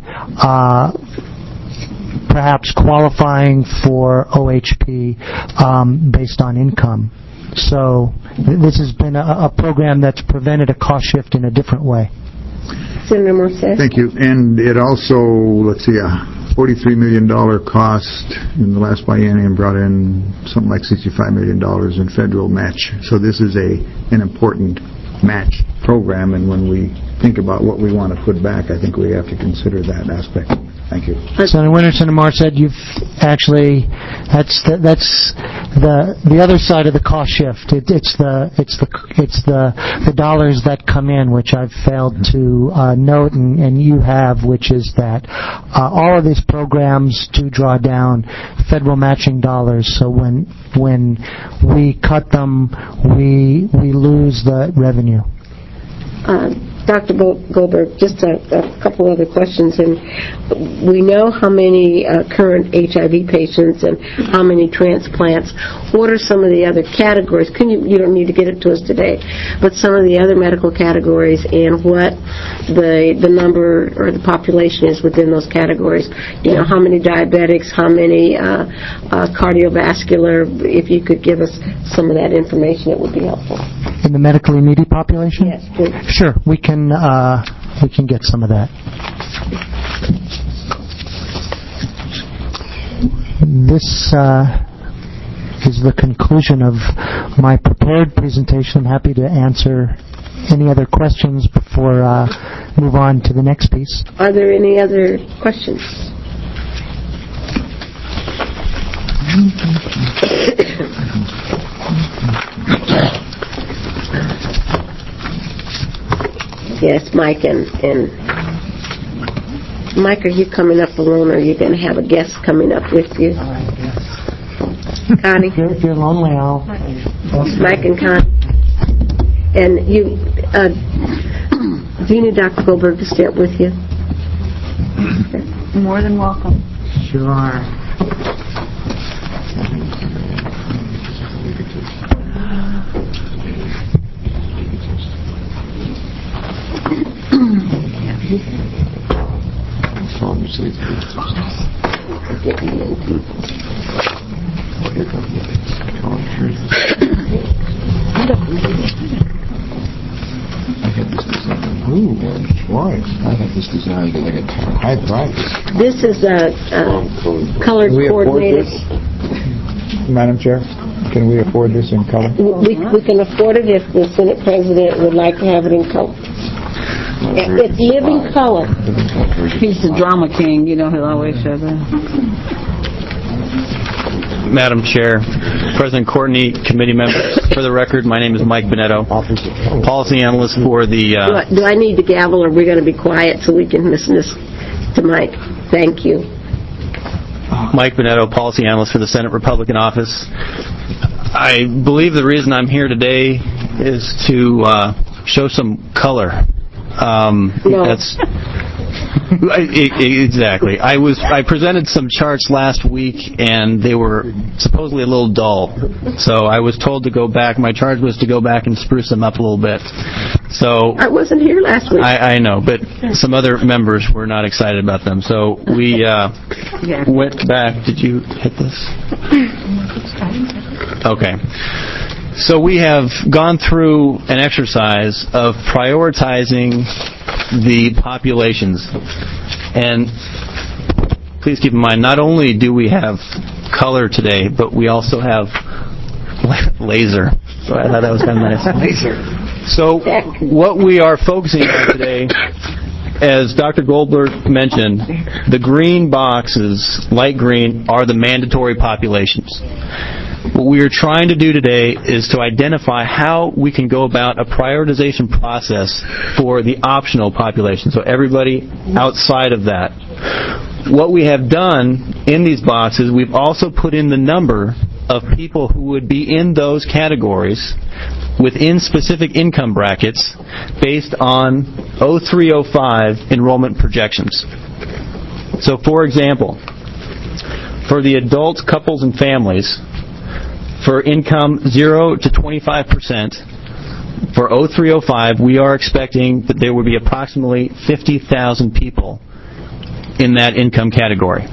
perhaps qualifying for OHP based on income. So this has been a program that's prevented a cost shift in a different way. Senator Morset. Thank you. And it also, let's see, a $43 million cost in the last biennium brought in something like $65 million in federal match. So this is an important match program, and when we think about what we want to put back, I think we have to consider that aspect. Thank you. Senator Winter, Senator Morset, you've actually that's the other side of the cost shift. It's the dollars that come in, which I've failed to note, and you have, which is that all of these programs do draw down federal matching dollars. So when we cut them, we lose the revenue. Dr. Goldberg, just a couple other questions. And we know how many current HIV patients and how many transplants. What are some of the other categories? You don't need to get it to us today, but some of the other medical categories and what the number or the population is within those categories. You know, how many diabetics, how many cardiovascular. If you could give us some of that information, it would be helpful. In the medically needy population? Yes, please. Sure, we can get some of that. This is the conclusion of my prepared presentation. I'm happy to answer any other questions before move on to the next piece. Are there any other questions? Yes, Mike and Mike, are you coming up alone, or are you going to have a guest coming up with you? Connie? If you're lonely, I'll... Mike and Connie. And you, do you need Dr. Goldberg to stay up with you? More than welcome. Sure. Ooh, boy. I had this designed that I got tired. High price. This is color Can we afford coordinated. this? Madam Chair, can we afford this in color? We can afford it if the Senate President would like to have it in color. It's living color. He's the drama king, he'll always show that. Madam Chair, President Courtney, committee members, for the record, my name is Mike Bonetto, policy analyst for the... Do I need the gavel, or are we going to be quiet so we can listen to Mike? Thank you. Mike Bonetto, policy analyst for the Senate Republican office. I believe the reason I'm here today is to show some color. No. That's exactly. I presented some charts last week, and they were supposedly a little dull. So I was told to go back. My charge was to go back and spruce them up a little bit. So I wasn't here last week. I know, but some other members were not excited about them. So we went back. Did you hit this? Okay. So we have gone through an exercise of prioritizing the populations. And please keep in mind, not only do we have color today, but we also have laser. So I thought that was kind of nice. Laser. So what we are focusing on today, as Dr. Goldberg mentioned, the green boxes, light green, are the mandatory populations. What we are trying to do today is to identify how we can go about a prioritization process for the optional population, so everybody outside of that. What we have done in these boxes, we've also put in the number of people who would be in those categories within specific income brackets based on 0305 enrollment projections. So, for example, for the adult couples and families, for income 0 to 25%, for 0305, we are expecting that there would be approximately 50,000 people in that income category.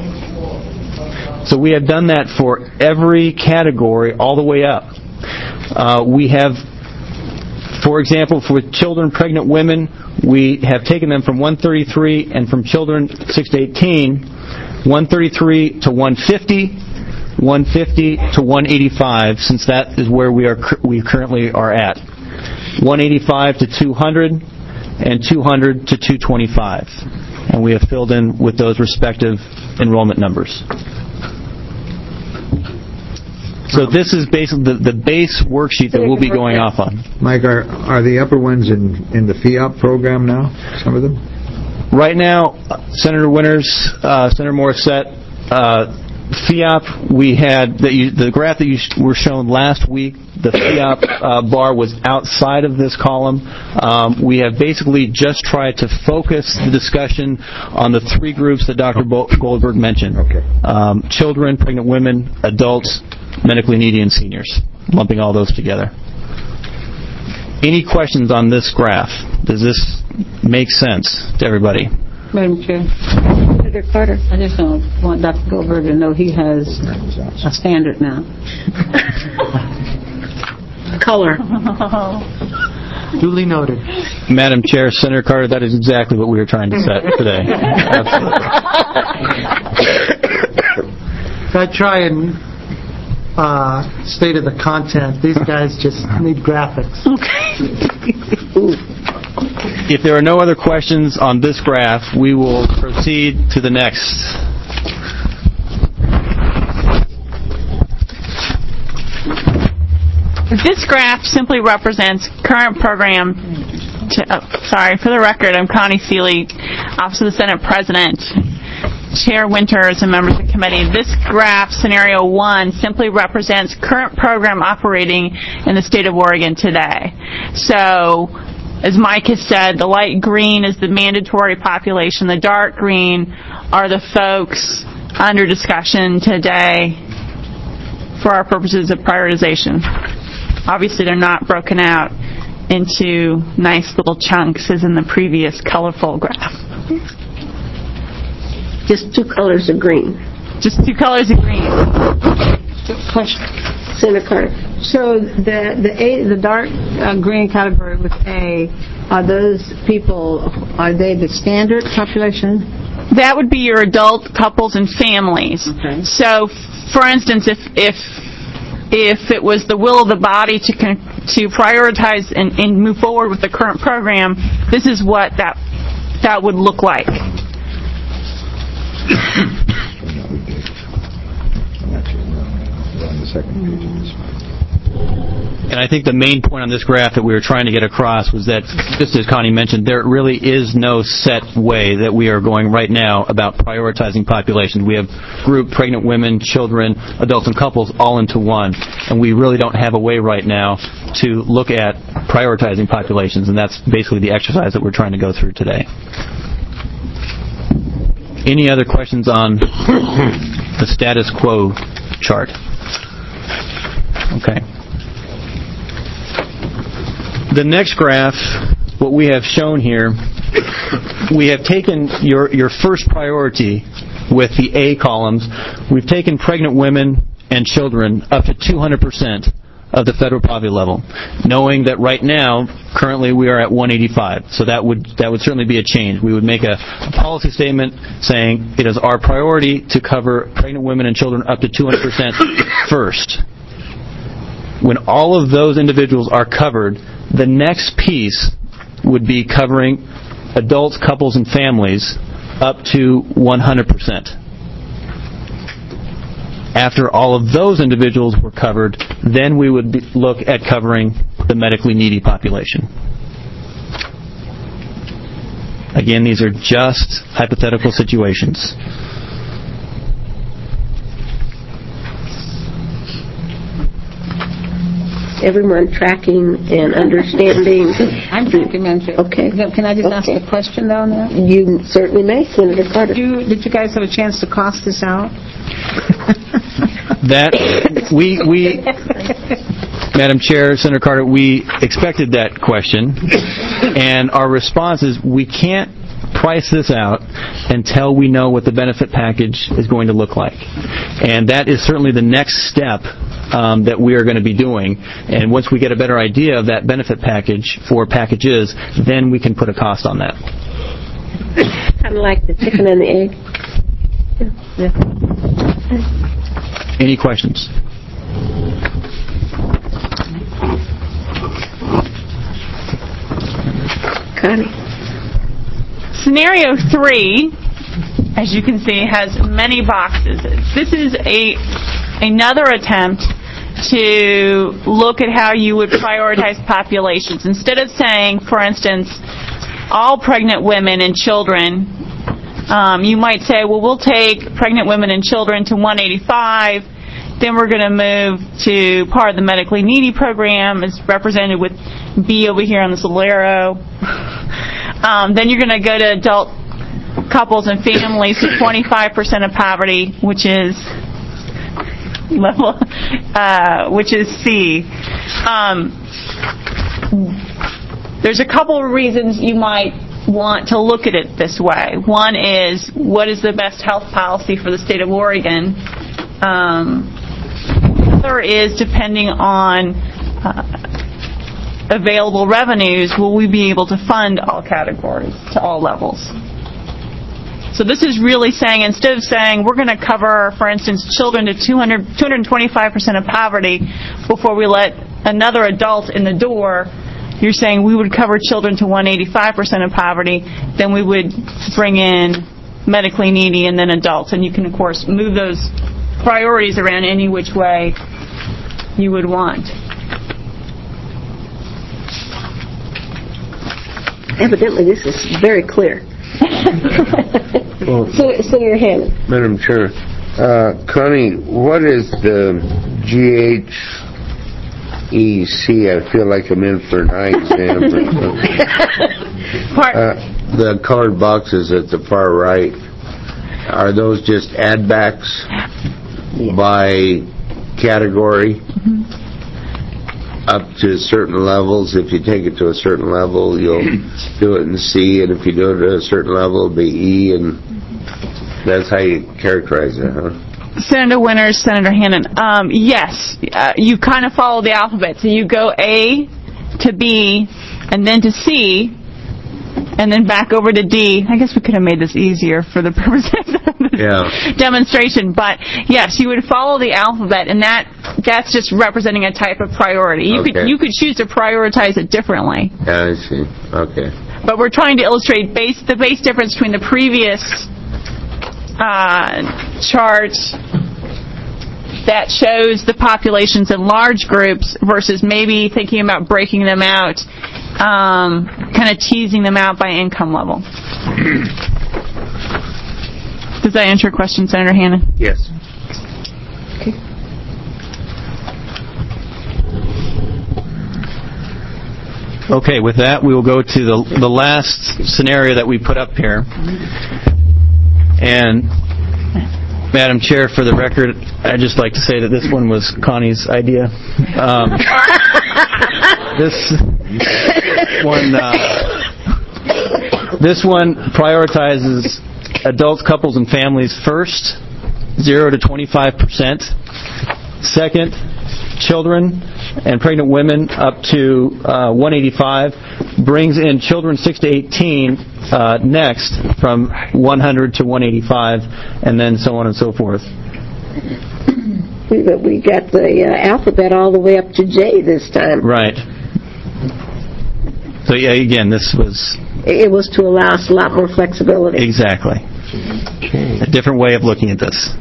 So we have done that for every category all the way up. We have, for example, for children, pregnant women, we have taken them from 133, and from children 6 to 18, 133 to 150, 150 to 185, since that is where we currently are at. 185 to 200, and 200 to 225. And we have filled in with those respective enrollment numbers. So this is basically the base worksheet that we'll be going off on. Mike, are the upper ones in the FIOP program now, some of them? Right now, Senator Winters, Senator Morissette, FIOP, we had the graph that you were shown last week. The FIOP bar was outside of this column. We have basically just tried to focus the discussion on the three groups that Dr. Goldberg mentioned. Okay. Children, pregnant women, adults, medically needy, and seniors, lumping all those together. Any questions on this graph? Does this make sense to everybody? Madam Chair, Senator Carter. I just don't want Dr. Goldberg to know he has a standard now. Color. Duly noted. Madam Chair, Senator Carter, that is exactly what we were trying to set today. Absolutely. I try and state of the content. These guys just need graphics. If there are no other questions on this graph, we will proceed to the next. This graph simply represents current program. For the record, I'm Connie Seeley, Office of the Senate President, Chair Winters, and members of the committee. This graph, scenario 1, simply represents current program operating in the state of Oregon today. So, as Mike has said, the light green is the mandatory population. The dark green are the folks under discussion today for our purposes of prioritization. Obviously, they're not broken out into nice little chunks as in the previous colorful graph. Just two colors of green. Just two colors of green. Question. Senator Carter. So the dark green category with A, are those people, are they the standard population? That would be your adult couples and families. Okay. So, for instance, if it was the will of the body to prioritize and move forward with the current program, this is what that would look like. And I think the main point on this graph that we were trying to get across was that, just as Connie mentioned, there really is no set way that we are going right now about prioritizing populations. We have grouped pregnant women, children, adults, and couples all into one, and we really don't have a way right now to look at prioritizing populations, and that's basically the exercise that we're trying to go through today. Any other questions on the status quo chart? Okay. The next graph, what we have shown here, we have taken your first priority with the A columns. We've taken pregnant women and children up to 200% of the federal poverty level, knowing that right now, currently we are at 185. So that would certainly be a change. We would make a policy statement saying it is our priority to cover pregnant women and children up to 200% first. When all of those individuals are covered, the next piece would be covering adults, couples, and families up to 100%. After all of those individuals were covered, then we would look at covering the medically needy population. Again, these are just hypothetical situations. Everyone tracking and understanding. I'm tracking, Madam Chair. Okay. Can I just ask a question, though, on that? You certainly may, Senator Carter. Did you guys have a chance to cost this out? That we Madam Chair, Senator Carter, we expected that question, and our response is we can't price this out until we know what the benefit package is going to look like. And that is certainly the next step that we are going to be doing. And once we get a better idea of that benefit package for packages, then we can put a cost on that. Kind of like the chicken and the egg. Yeah. Any questions? Connie. Scenario 3, as you can see, has many boxes. This is another attempt to look at how you would prioritize populations. Instead of saying, for instance, all pregnant women and children, you might say, well, we'll take pregnant women and children to 185, then we're going to move to part of the medically needy program, is represented with B over here on this little arrow. Then you're going to go to adult couples and families to 25% of poverty, which is level, which is C. There's a couple of reasons you might want to look at it this way. One is, what is the best health policy for the state of Oregon? Another is, depending on available revenues, will we be able to fund all categories to all levels? So this is really saying, instead of saying we're going to cover, for instance, children to 225% of poverty before we let another adult in the door, you're saying we would cover children to 185% of poverty, then we would bring in medically needy and then adults. And you can, of course, move those priorities around any which way you would want. Evidently, this is very clear. Senator Hammond. Madam Chair, Connie, what is the GHEC? I feel like I'm in for an eye exam or something. The colored boxes at the far right, are those just add backs by category? Up to certain levels. If you take it to a certain level, you'll do it in C, and if you do it at a certain level, it'll be E, and that's how you characterize it, huh? Senator Winters, Senator Hannan. Yes, you kind of follow the alphabet. So you go A to B, and then to C, and then back over to D. I guess we could have made this easier for the purposes of this demonstration. But yes, you would follow the alphabet, and that's just representing a type of priority. You could choose to prioritize it differently. Yeah, I see. Okay. But we're trying to illustrate the base difference between the previous chart that shows the populations in large groups versus maybe thinking about breaking them out, kind of teasing them out by income level. Does that answer your question, Senator Hannan? Yes. Okay, with that, we will go to the last scenario that we put up here. And, Madam Chair, for the record, I'd just like to say that this one was Connie's idea. This one prioritizes adults, couples, and families first, 0 to 25%. Second, children and pregnant women up to 185, brings in children 6 to 18 next from 100 to 185, and then so on and so forth. We got the alphabet all the way up to J this time. Right. So yeah, again, this was... It was to allow us a lot more flexibility. Exactly. Okay. A different way of looking at this.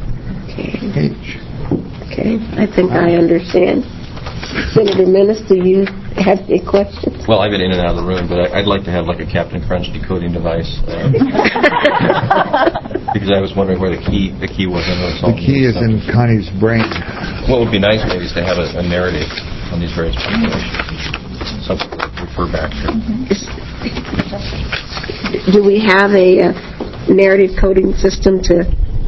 Okay, I think I understand. Senator Menace, do you have any questions? Well, I've been in and out of the room, but I'd like to have like a Captain Crunch decoding device. Because I was wondering where the key was. The key is in Connie's brain. What would be nice maybe is to have a narrative on these various populations. Something to refer back to. Do we have a narrative coding system to...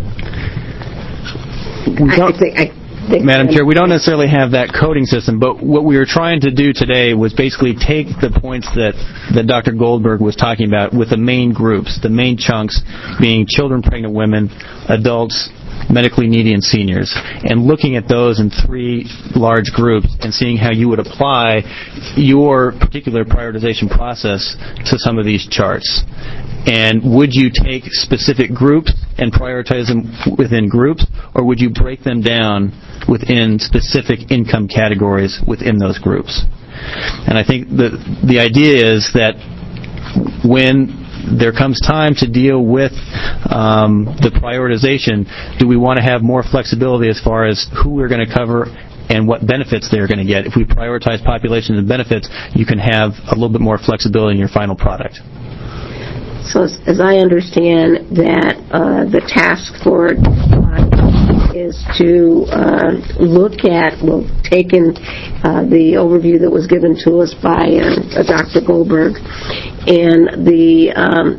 Madam Chair, we don't necessarily have that coding system, but what we were trying to do today was basically take the points that Dr. Goldberg was talking about with the main groups, the main chunks being children, pregnant women, adults, medically needy, and seniors, and looking at those in 3 large groups and seeing how you would apply your particular prioritization process to some of these charts. And would you take specific groups and prioritize them within groups, or would you break them down within specific income categories within those groups? And I think the idea is that when there comes time to deal with the prioritization, do we want to have more flexibility as far as who we're going to cover and what benefits they're going to get? If we prioritize population and benefits, you can have a little bit more flexibility in your final product. So as I understand that the task force is to look at, take in the overview that was given to us by Dr. Goldberg, and the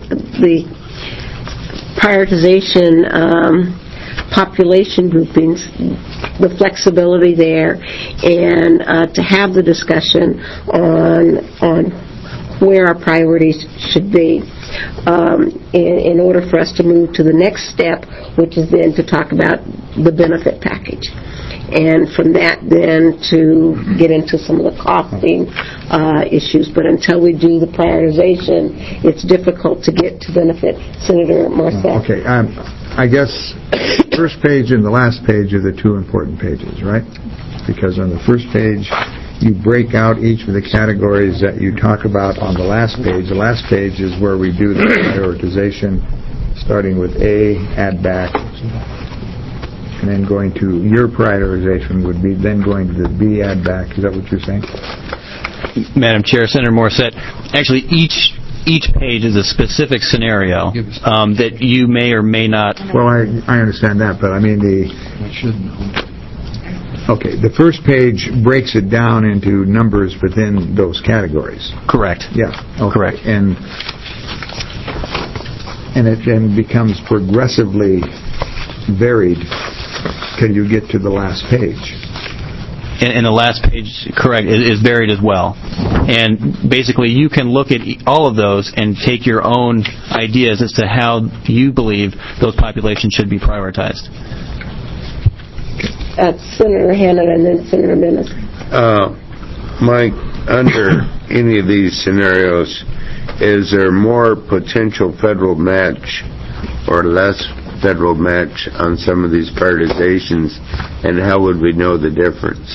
prioritization population groupings, the flexibility there, and to have the discussion on where our priorities should be. In order for us to move to the next step, which is then to talk about the benefit package. And from that then to get into some of the costing issues. But until we do the prioritization, it's difficult to get to benefit. Senator Marcel. Okay, I guess first page and the last page are the 2 important pages, right? Because on the first page, you break out each of the categories that you talk about on the last page. The last page is where we do the prioritization, starting with A, add back, and then going to your prioritization would be then going to the B, add back. Is that what you're saying? Madam Chair, Senator Morissette, actually each page is a specific scenario that you may or may not... Well, I understand that, but I mean Okay, the first page breaks it down into numbers within those categories. Correct. Yeah. Okay. Correct. And it then becomes progressively varied till you get to the last page. And the last page, correct, is varied as well. And basically you can look at all of those and take your own ideas as to how you believe those populations should be prioritized. Senator Hannan and then Senator Minnis. Mike, under any of these scenarios, is there more potential federal match or less federal match on some of these prioritizations, and how would we know the difference?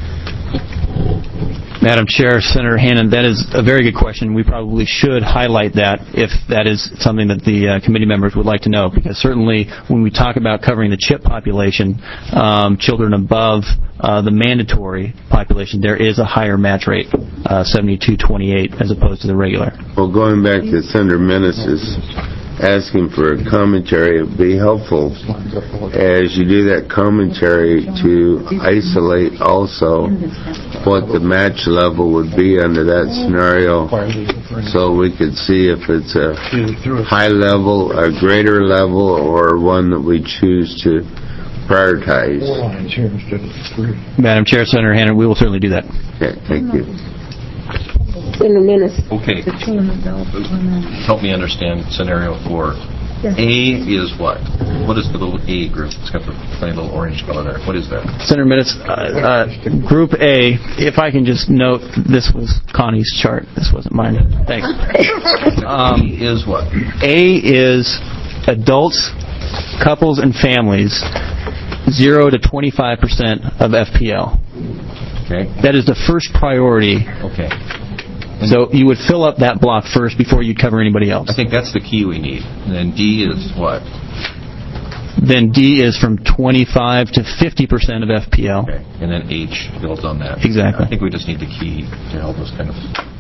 Madam Chair, Senator Hannan, that is a very good question. We probably should highlight that if that is something that the committee members would like to know, because certainly when we talk about covering the CHIP population, children above the mandatory population, there is a higher match rate, 72-28, as opposed to the regular. Well, going back to Senator Minnis's asking for a commentary, it would be helpful as you do that commentary to isolate also what the match level would be under that scenario, so we could see if it's a high level, a greater level, or one that we choose to prioritize. Madam Chair, Senator Hannan, we will certainly do that. Okay, thank you. Senator Minnis. Okay. Help me understand scenario 4. Yes. A is what? What is the little A group? It's got the funny little orange color there. What is that? Senator Minnis, Group A, if I can just note, this was Connie's chart. This wasn't mine. Thanks. A is what? A is adults, couples, and families, 0 to 25% of FPL. Okay. That is the first priority. Okay. So you would fill up that block first before you'd cover anybody else. I think that's the key we need. And then D is what? Then D is from 25 to 50% of FPL. Okay. And then H builds on that. Exactly. I think we just need the key to help us kind of...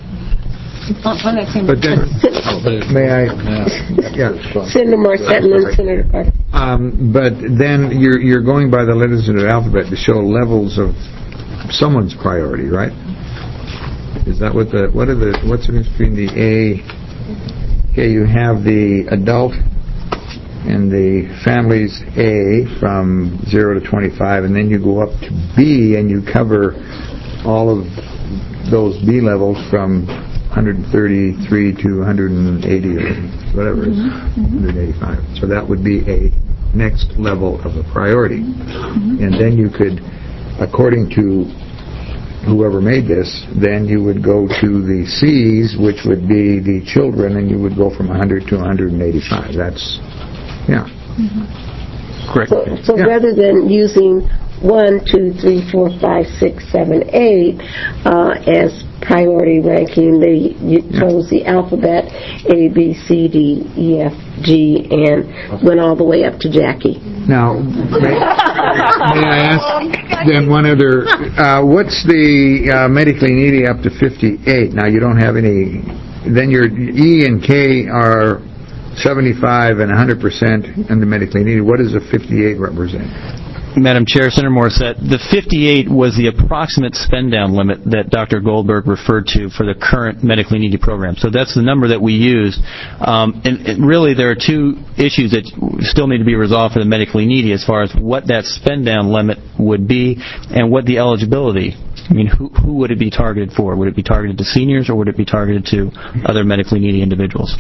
But then, may I? Yeah. Senator Morissette and then Senator Carter. But then you're going by the letters of the alphabet to show levels of someone's priority, right? Is that what's the difference between the A? Okay, you have the adult and the families A from 0 to 25, and then you go up to B and you cover all of those B levels from 133 to 180 or whatever it is, 185. So that would be a next level of a priority. And then you could, according to whoever made this, then you would go to the C's, which would be the children, and you would go from 100 to 185. That's, yeah. Correct. So yeah. Rather than using 1, 2, 3, 4, 5, 6, 7, 8 as priority ranking, you chose the alphabet A, B, C, D, E, F, G, and went all the way up to Jackie. Now, may I ask then one other, what's the medically needy up to 58? Now, you don't have any, then your E and K are 75 and 100% in the medically needy. What does the 58 represent? Madam Chair, Senator Morissette, the 58 was the approximate spend-down limit that Dr. Goldberg referred to for the current medically needy program. So that's the number that we used. And really, there are two issues that still need to be resolved for the medically needy as far as what that spend-down limit would be and what the eligibility. I mean, who would it be targeted for? Would it be targeted to seniors or would it be targeted to other medically needy individuals?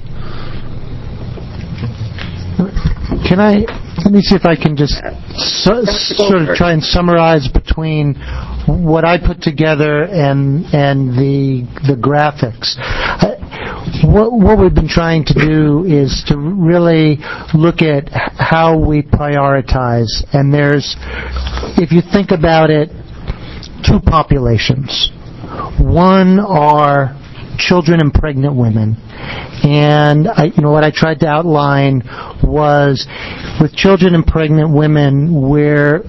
Let me see if I can just sort of try and summarize between what I put together and the graphics. What we've been trying to do is to really look at how we prioritize. And there's, if you think about it, two populations. One are children and pregnant women. And what I tried to outline was, with children and pregnant women, we're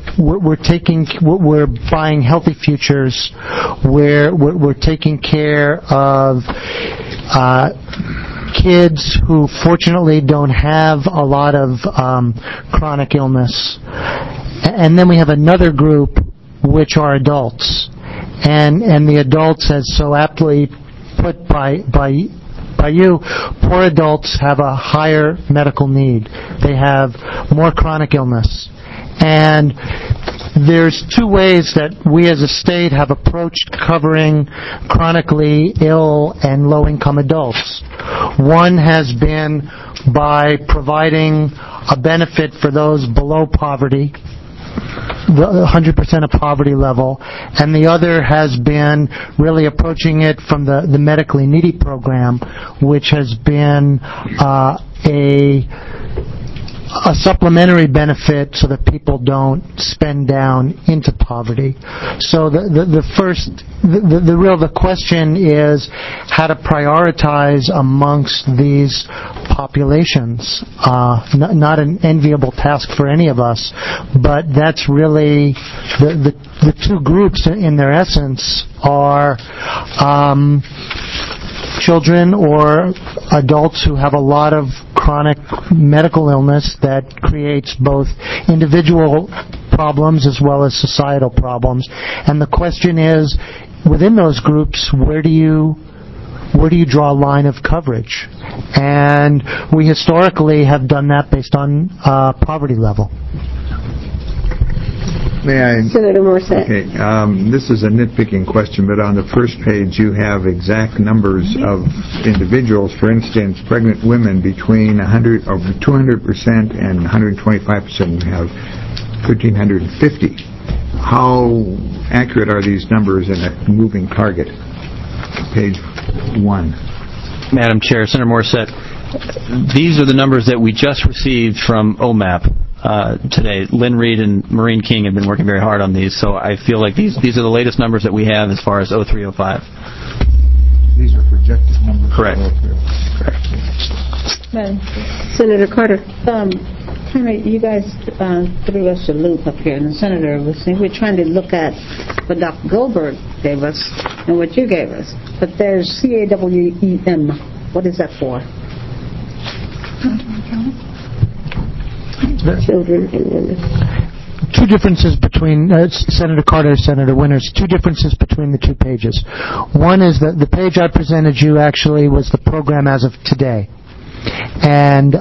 buying healthy futures, we're taking care of kids who fortunately don't have a lot of chronic illness, and then we have another group which are adults, and the adults, as so aptly put by you, poor adults have a higher medical need. They have more chronic illness. And there's two ways that we as a state have approached covering chronically ill and low-income adults. One has been by providing a benefit for those below poverty the 100% of poverty level, and the other has been really approaching it from the medically needy program, which has been a supplementary benefit so that people don't spend down into poverty. So the question is how to prioritize amongst these populations. Not an enviable task for any of us, but that's really the two groups in their essence are children or adults who have a lot of chronic medical illness that creates both individual problems as well as societal problems. And the question is, within those groups, where do you draw a line of coverage? And we historically have done that based on poverty level. May I? Senator Morissette. Okay. This is a nitpicking question, but on the first page you have exact numbers of individuals. For instance, pregnant women between 200% and 125%. We have 1,350. How accurate are these numbers in a moving target? Page 1. Madam Chair, Senator Morissette, these are the numbers that we just received from OMAP. Today. Lynn Reed and Maureen King have been working very hard on these, so I feel like these are the latest numbers that we have as far as 0305. These are projected numbers. Correct. Senator Carter. You guys threw us a loop up here, and the senator was saying we're trying to look at what Dr. Goldberg gave us and what you gave us. But there's CAWEM. What is that for? Children and women. Two differences between Senator Carter and Senator Winters. Two differences between the two pages. One is that the page I presented you actually was the program as of today, and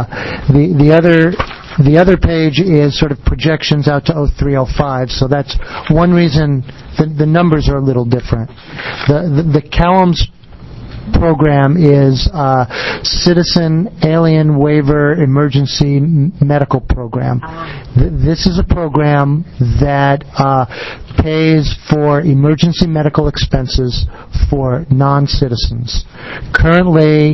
the other page is sort of projections out to 0305. So that's one reason the numbers are a little different. The CAWEM's program is Citizen Alien Waiver Emergency Medical Program. This is a program that pays for emergency medical expenses for non-citizens. Currently,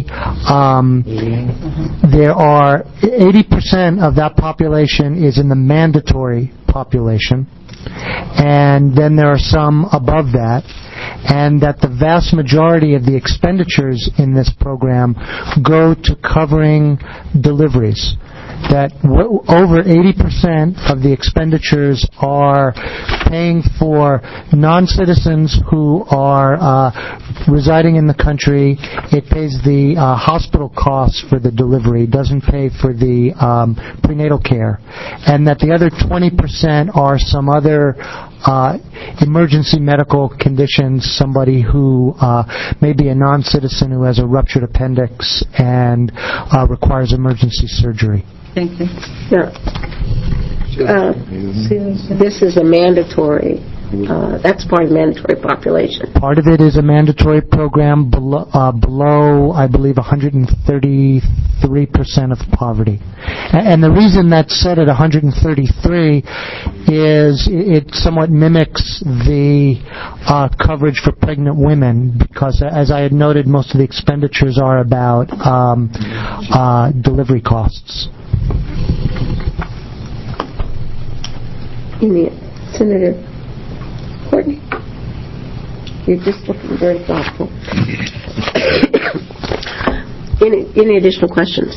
there are 80% of that population is in the mandatory population, and then there are some above that, and that the vast majority of the expenditures in this program go to covering deliveries. That over 80% of the expenditures are paying for non-citizens who are residing in the country. It pays the hospital costs for the delivery, doesn't pay for the prenatal care. And that the other 20% are some other emergency medical conditions, somebody who may be a non-citizen who has a ruptured appendix and requires emergency surgery. Thank you. Yeah. This is a mandatory. That's part of the mandatory population. Part of it is a mandatory program below I believe, 133% of poverty. And the reason that's set at 133 is it somewhat mimics the coverage for pregnant women, because, as I had noted, most of the expenditures are about delivery costs. Senator Courtney, you're just looking very thoughtful. Any additional questions?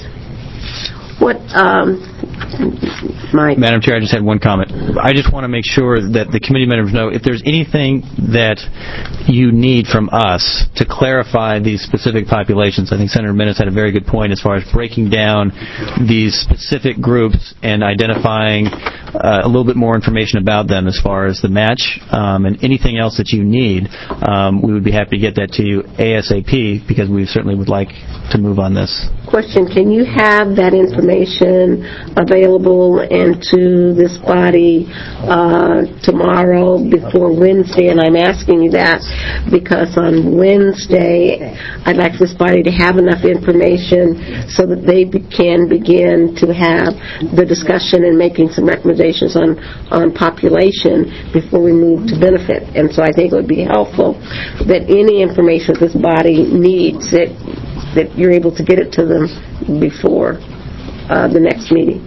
Madam Chair, I just had one comment. I just want to make sure that the committee members know if there's anything that you need from us to clarify these specific populations. I think Senator Minnis had a very good point as far as breaking down these specific groups and identifying a little bit more information about them as far as the match and anything else that you need. We would be happy to get that to you ASAP, because we certainly would like to move on this. Question, can you have that information available and to this body tomorrow before Wednesday, and I'm asking you that because on Wednesday I'd like this body to have enough information so that they can begin to have the discussion and making some recommendations on population before we move to benefit. And so I think it would be helpful that any information that this body needs, that you're able to get it to them before the next meeting.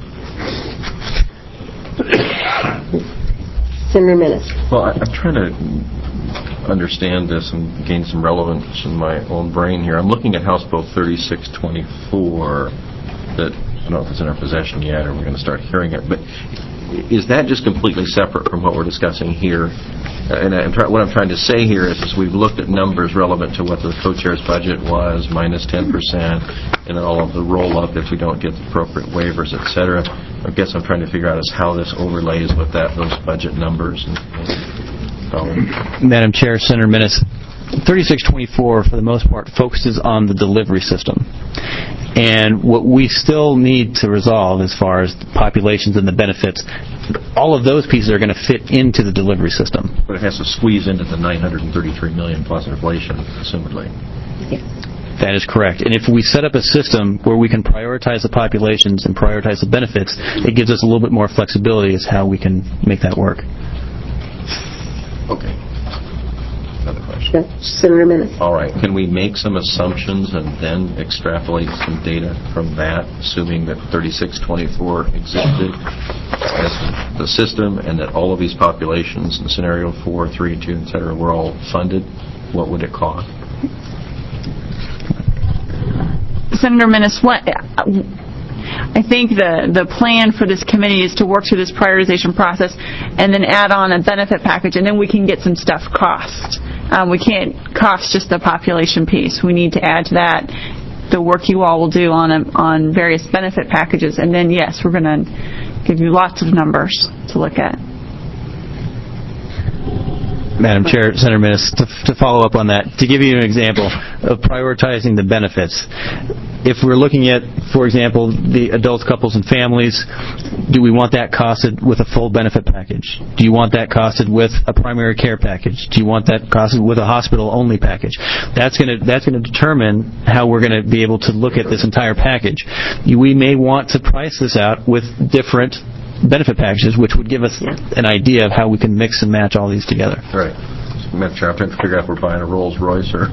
Senator Menace. Well, I'm trying to understand this and gain some relevance in my own brain here. I'm looking at House Bill 3624 that I don't know if it's in our possession yet or we're going to start hearing it, but is that just completely separate from what we're discussing here? And what I'm trying to say here is we've looked at numbers relevant to what the co-chair's budget was, minus 10%, and then all of the roll-up if we don't get the appropriate waivers, et cetera. I guess I'm trying to figure out is how this overlays with those budget numbers. Madam Chair, Senator Menace, 3624, for the most part, focuses on the delivery system. And what we still need to resolve as far as the populations and the benefits, all of those pieces are going to fit into the delivery system. But it has to squeeze into the $933 million plus inflation, assumedly. Yes. That is correct. And if we set up a system where we can prioritize the populations and prioritize the benefits, it gives us a little bit more flexibility as how we can make that work. Okay. Another question. Senator Menace. All right. Can we make some assumptions and then extrapolate some data from that, assuming that 3624 existed as the system and that all of these populations in scenario 4, 3, 2, et cetera, were all funded? What would it cost? Senator Menace, I think the plan for this committee is to work through this prioritization process and then add on a benefit package, and then we can get some stuff cost. We can't cost just the population piece. We need to add to that the work you all will do on various benefit packages, and then, yes, we're going to give you lots of numbers to look at. Madam Chair, Senator Menace, to follow up on that, to give you an example of prioritizing the benefits, if we're looking at, for example, the adults, couples, and families, do we want that costed with a full benefit package? Do you want that costed with a primary care package? Do you want that costed with a hospital-only package? That's going to determine how we're going to be able to look at this entire package. We may want to price this out with different benefit packages, which would give us an idea of how we can mix and match all these together. Right. Madam Chair, I'm trying to figure out if we're buying a Rolls Royce or...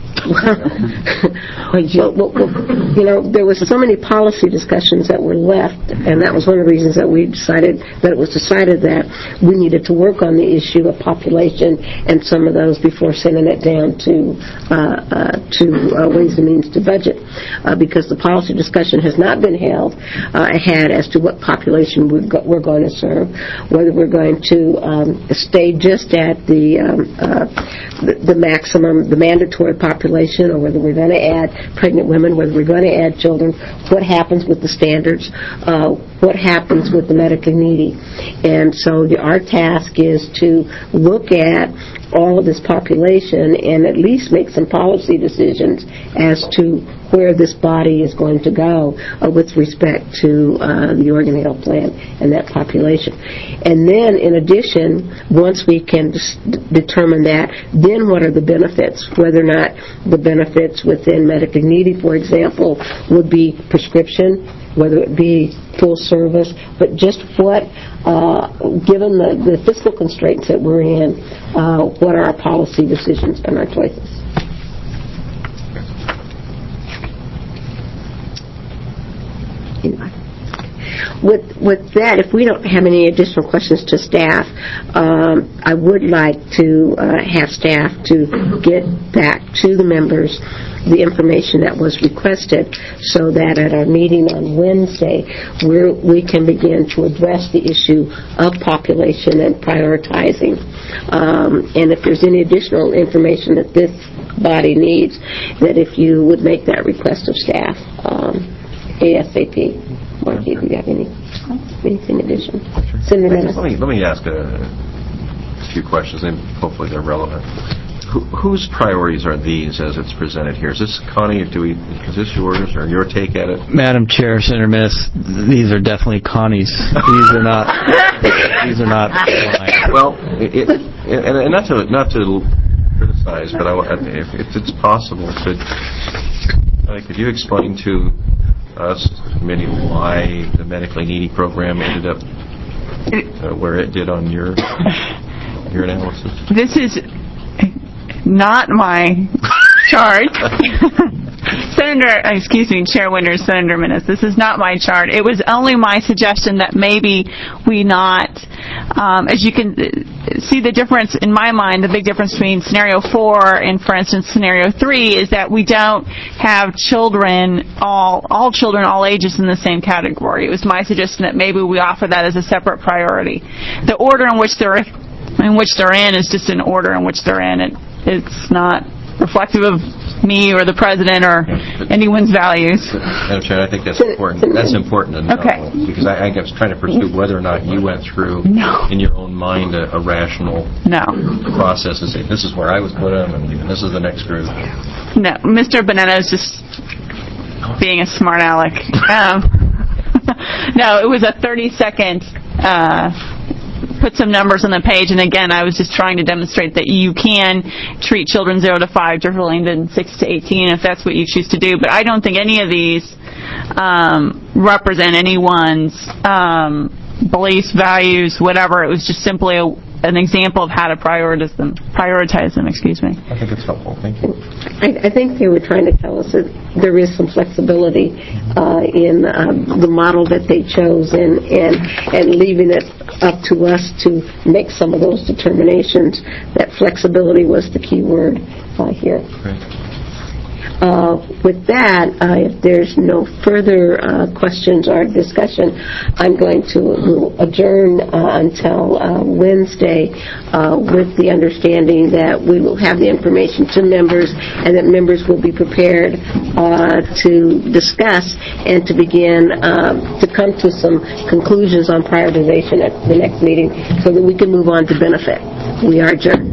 Well, there was so many policy discussions that were left, and that was one of the reasons that we decided that it was decided that we needed to work on the issue of population and some of those before sending it down to Ways and Means to Budget, because the policy discussion has not been held ahead as to what population we're going to serve, whether we're going to stay just at the maximum, the mandatory population, or whether we're going to add pregnant women, whether we're going to add children, what happens with the standards, what happens with the medically needy. And so our task is to look at all of this population and at least make some policy decisions as to where this body is going to go with respect to the Oregon Health Plan and that population. And then, in addition, once we can determine that, then what are the benefits? Whether or not the benefits within medically needy, for example, would be prescription, whether it be full service, but just what, given the fiscal constraints that we're in, what are our policy decisions and our choices? With that, if we don't have any additional questions to staff, I would like to have staff to get back to the members the information that was requested so that at our meeting on Wednesday we can begin to address the issue of population and prioritizing. And if there's any additional information that this body needs, that if you would make that request of staff ASAP. Marky, do you have anything additional? Senator Menace. Let me ask a few questions, and hopefully they're relevant. whose priorities are these as it's presented here? Is this, Connie, is this yours or your take at it? Madam Chair, Senator Miss, these are definitely Connie's. These are not. These are not mine. Well, and not to criticize, but if it's possible, could you explain to us, committee, why the medically needy program ended up where it did on your analysis? This is not my chart. Chair Winters, Senator Minnis, this is not my chart. It was only my suggestion that maybe we not, as you can see the difference in my mind, the big difference between scenario 4 and, for instance, scenario 3 is that we don't have children, all children, all ages in the same category. It was my suggestion that maybe we offer that as a separate priority. The order in which they're in is just an order in which they're in. It's not reflective of me or the president or anyone's values. Madam Chair, I think that's important. That's important to know. Okay. Because I was trying to pursue whether or not you went through, in your own mind, a rational process and say, this is where I would put them, and this is the next group. No, Mr. Bonetto is just being a smart aleck. No, it was a 30-second put some numbers on the page, and again, I was just trying to demonstrate that you can treat children 0 to 5 differently than 6 to 18 if that's what you choose to do. But I don't think any of these represent anyone's beliefs, values, whatever. It was just simply an example of how to prioritize them. Excuse me. I think it's helpful. Thank you. I think they were trying to tell us that there is some flexibility in the model that they chose, and leaving it up to us to make some of those determinations. That flexibility was the key word here. Great. With that, if there's no further questions or discussion, I'm going to adjourn until Wednesday with the understanding that we will have the information to members and that members will be prepared to discuss and to begin to come to some conclusions on prioritization at the next meeting so that we can move on to benefit. We are adjourned.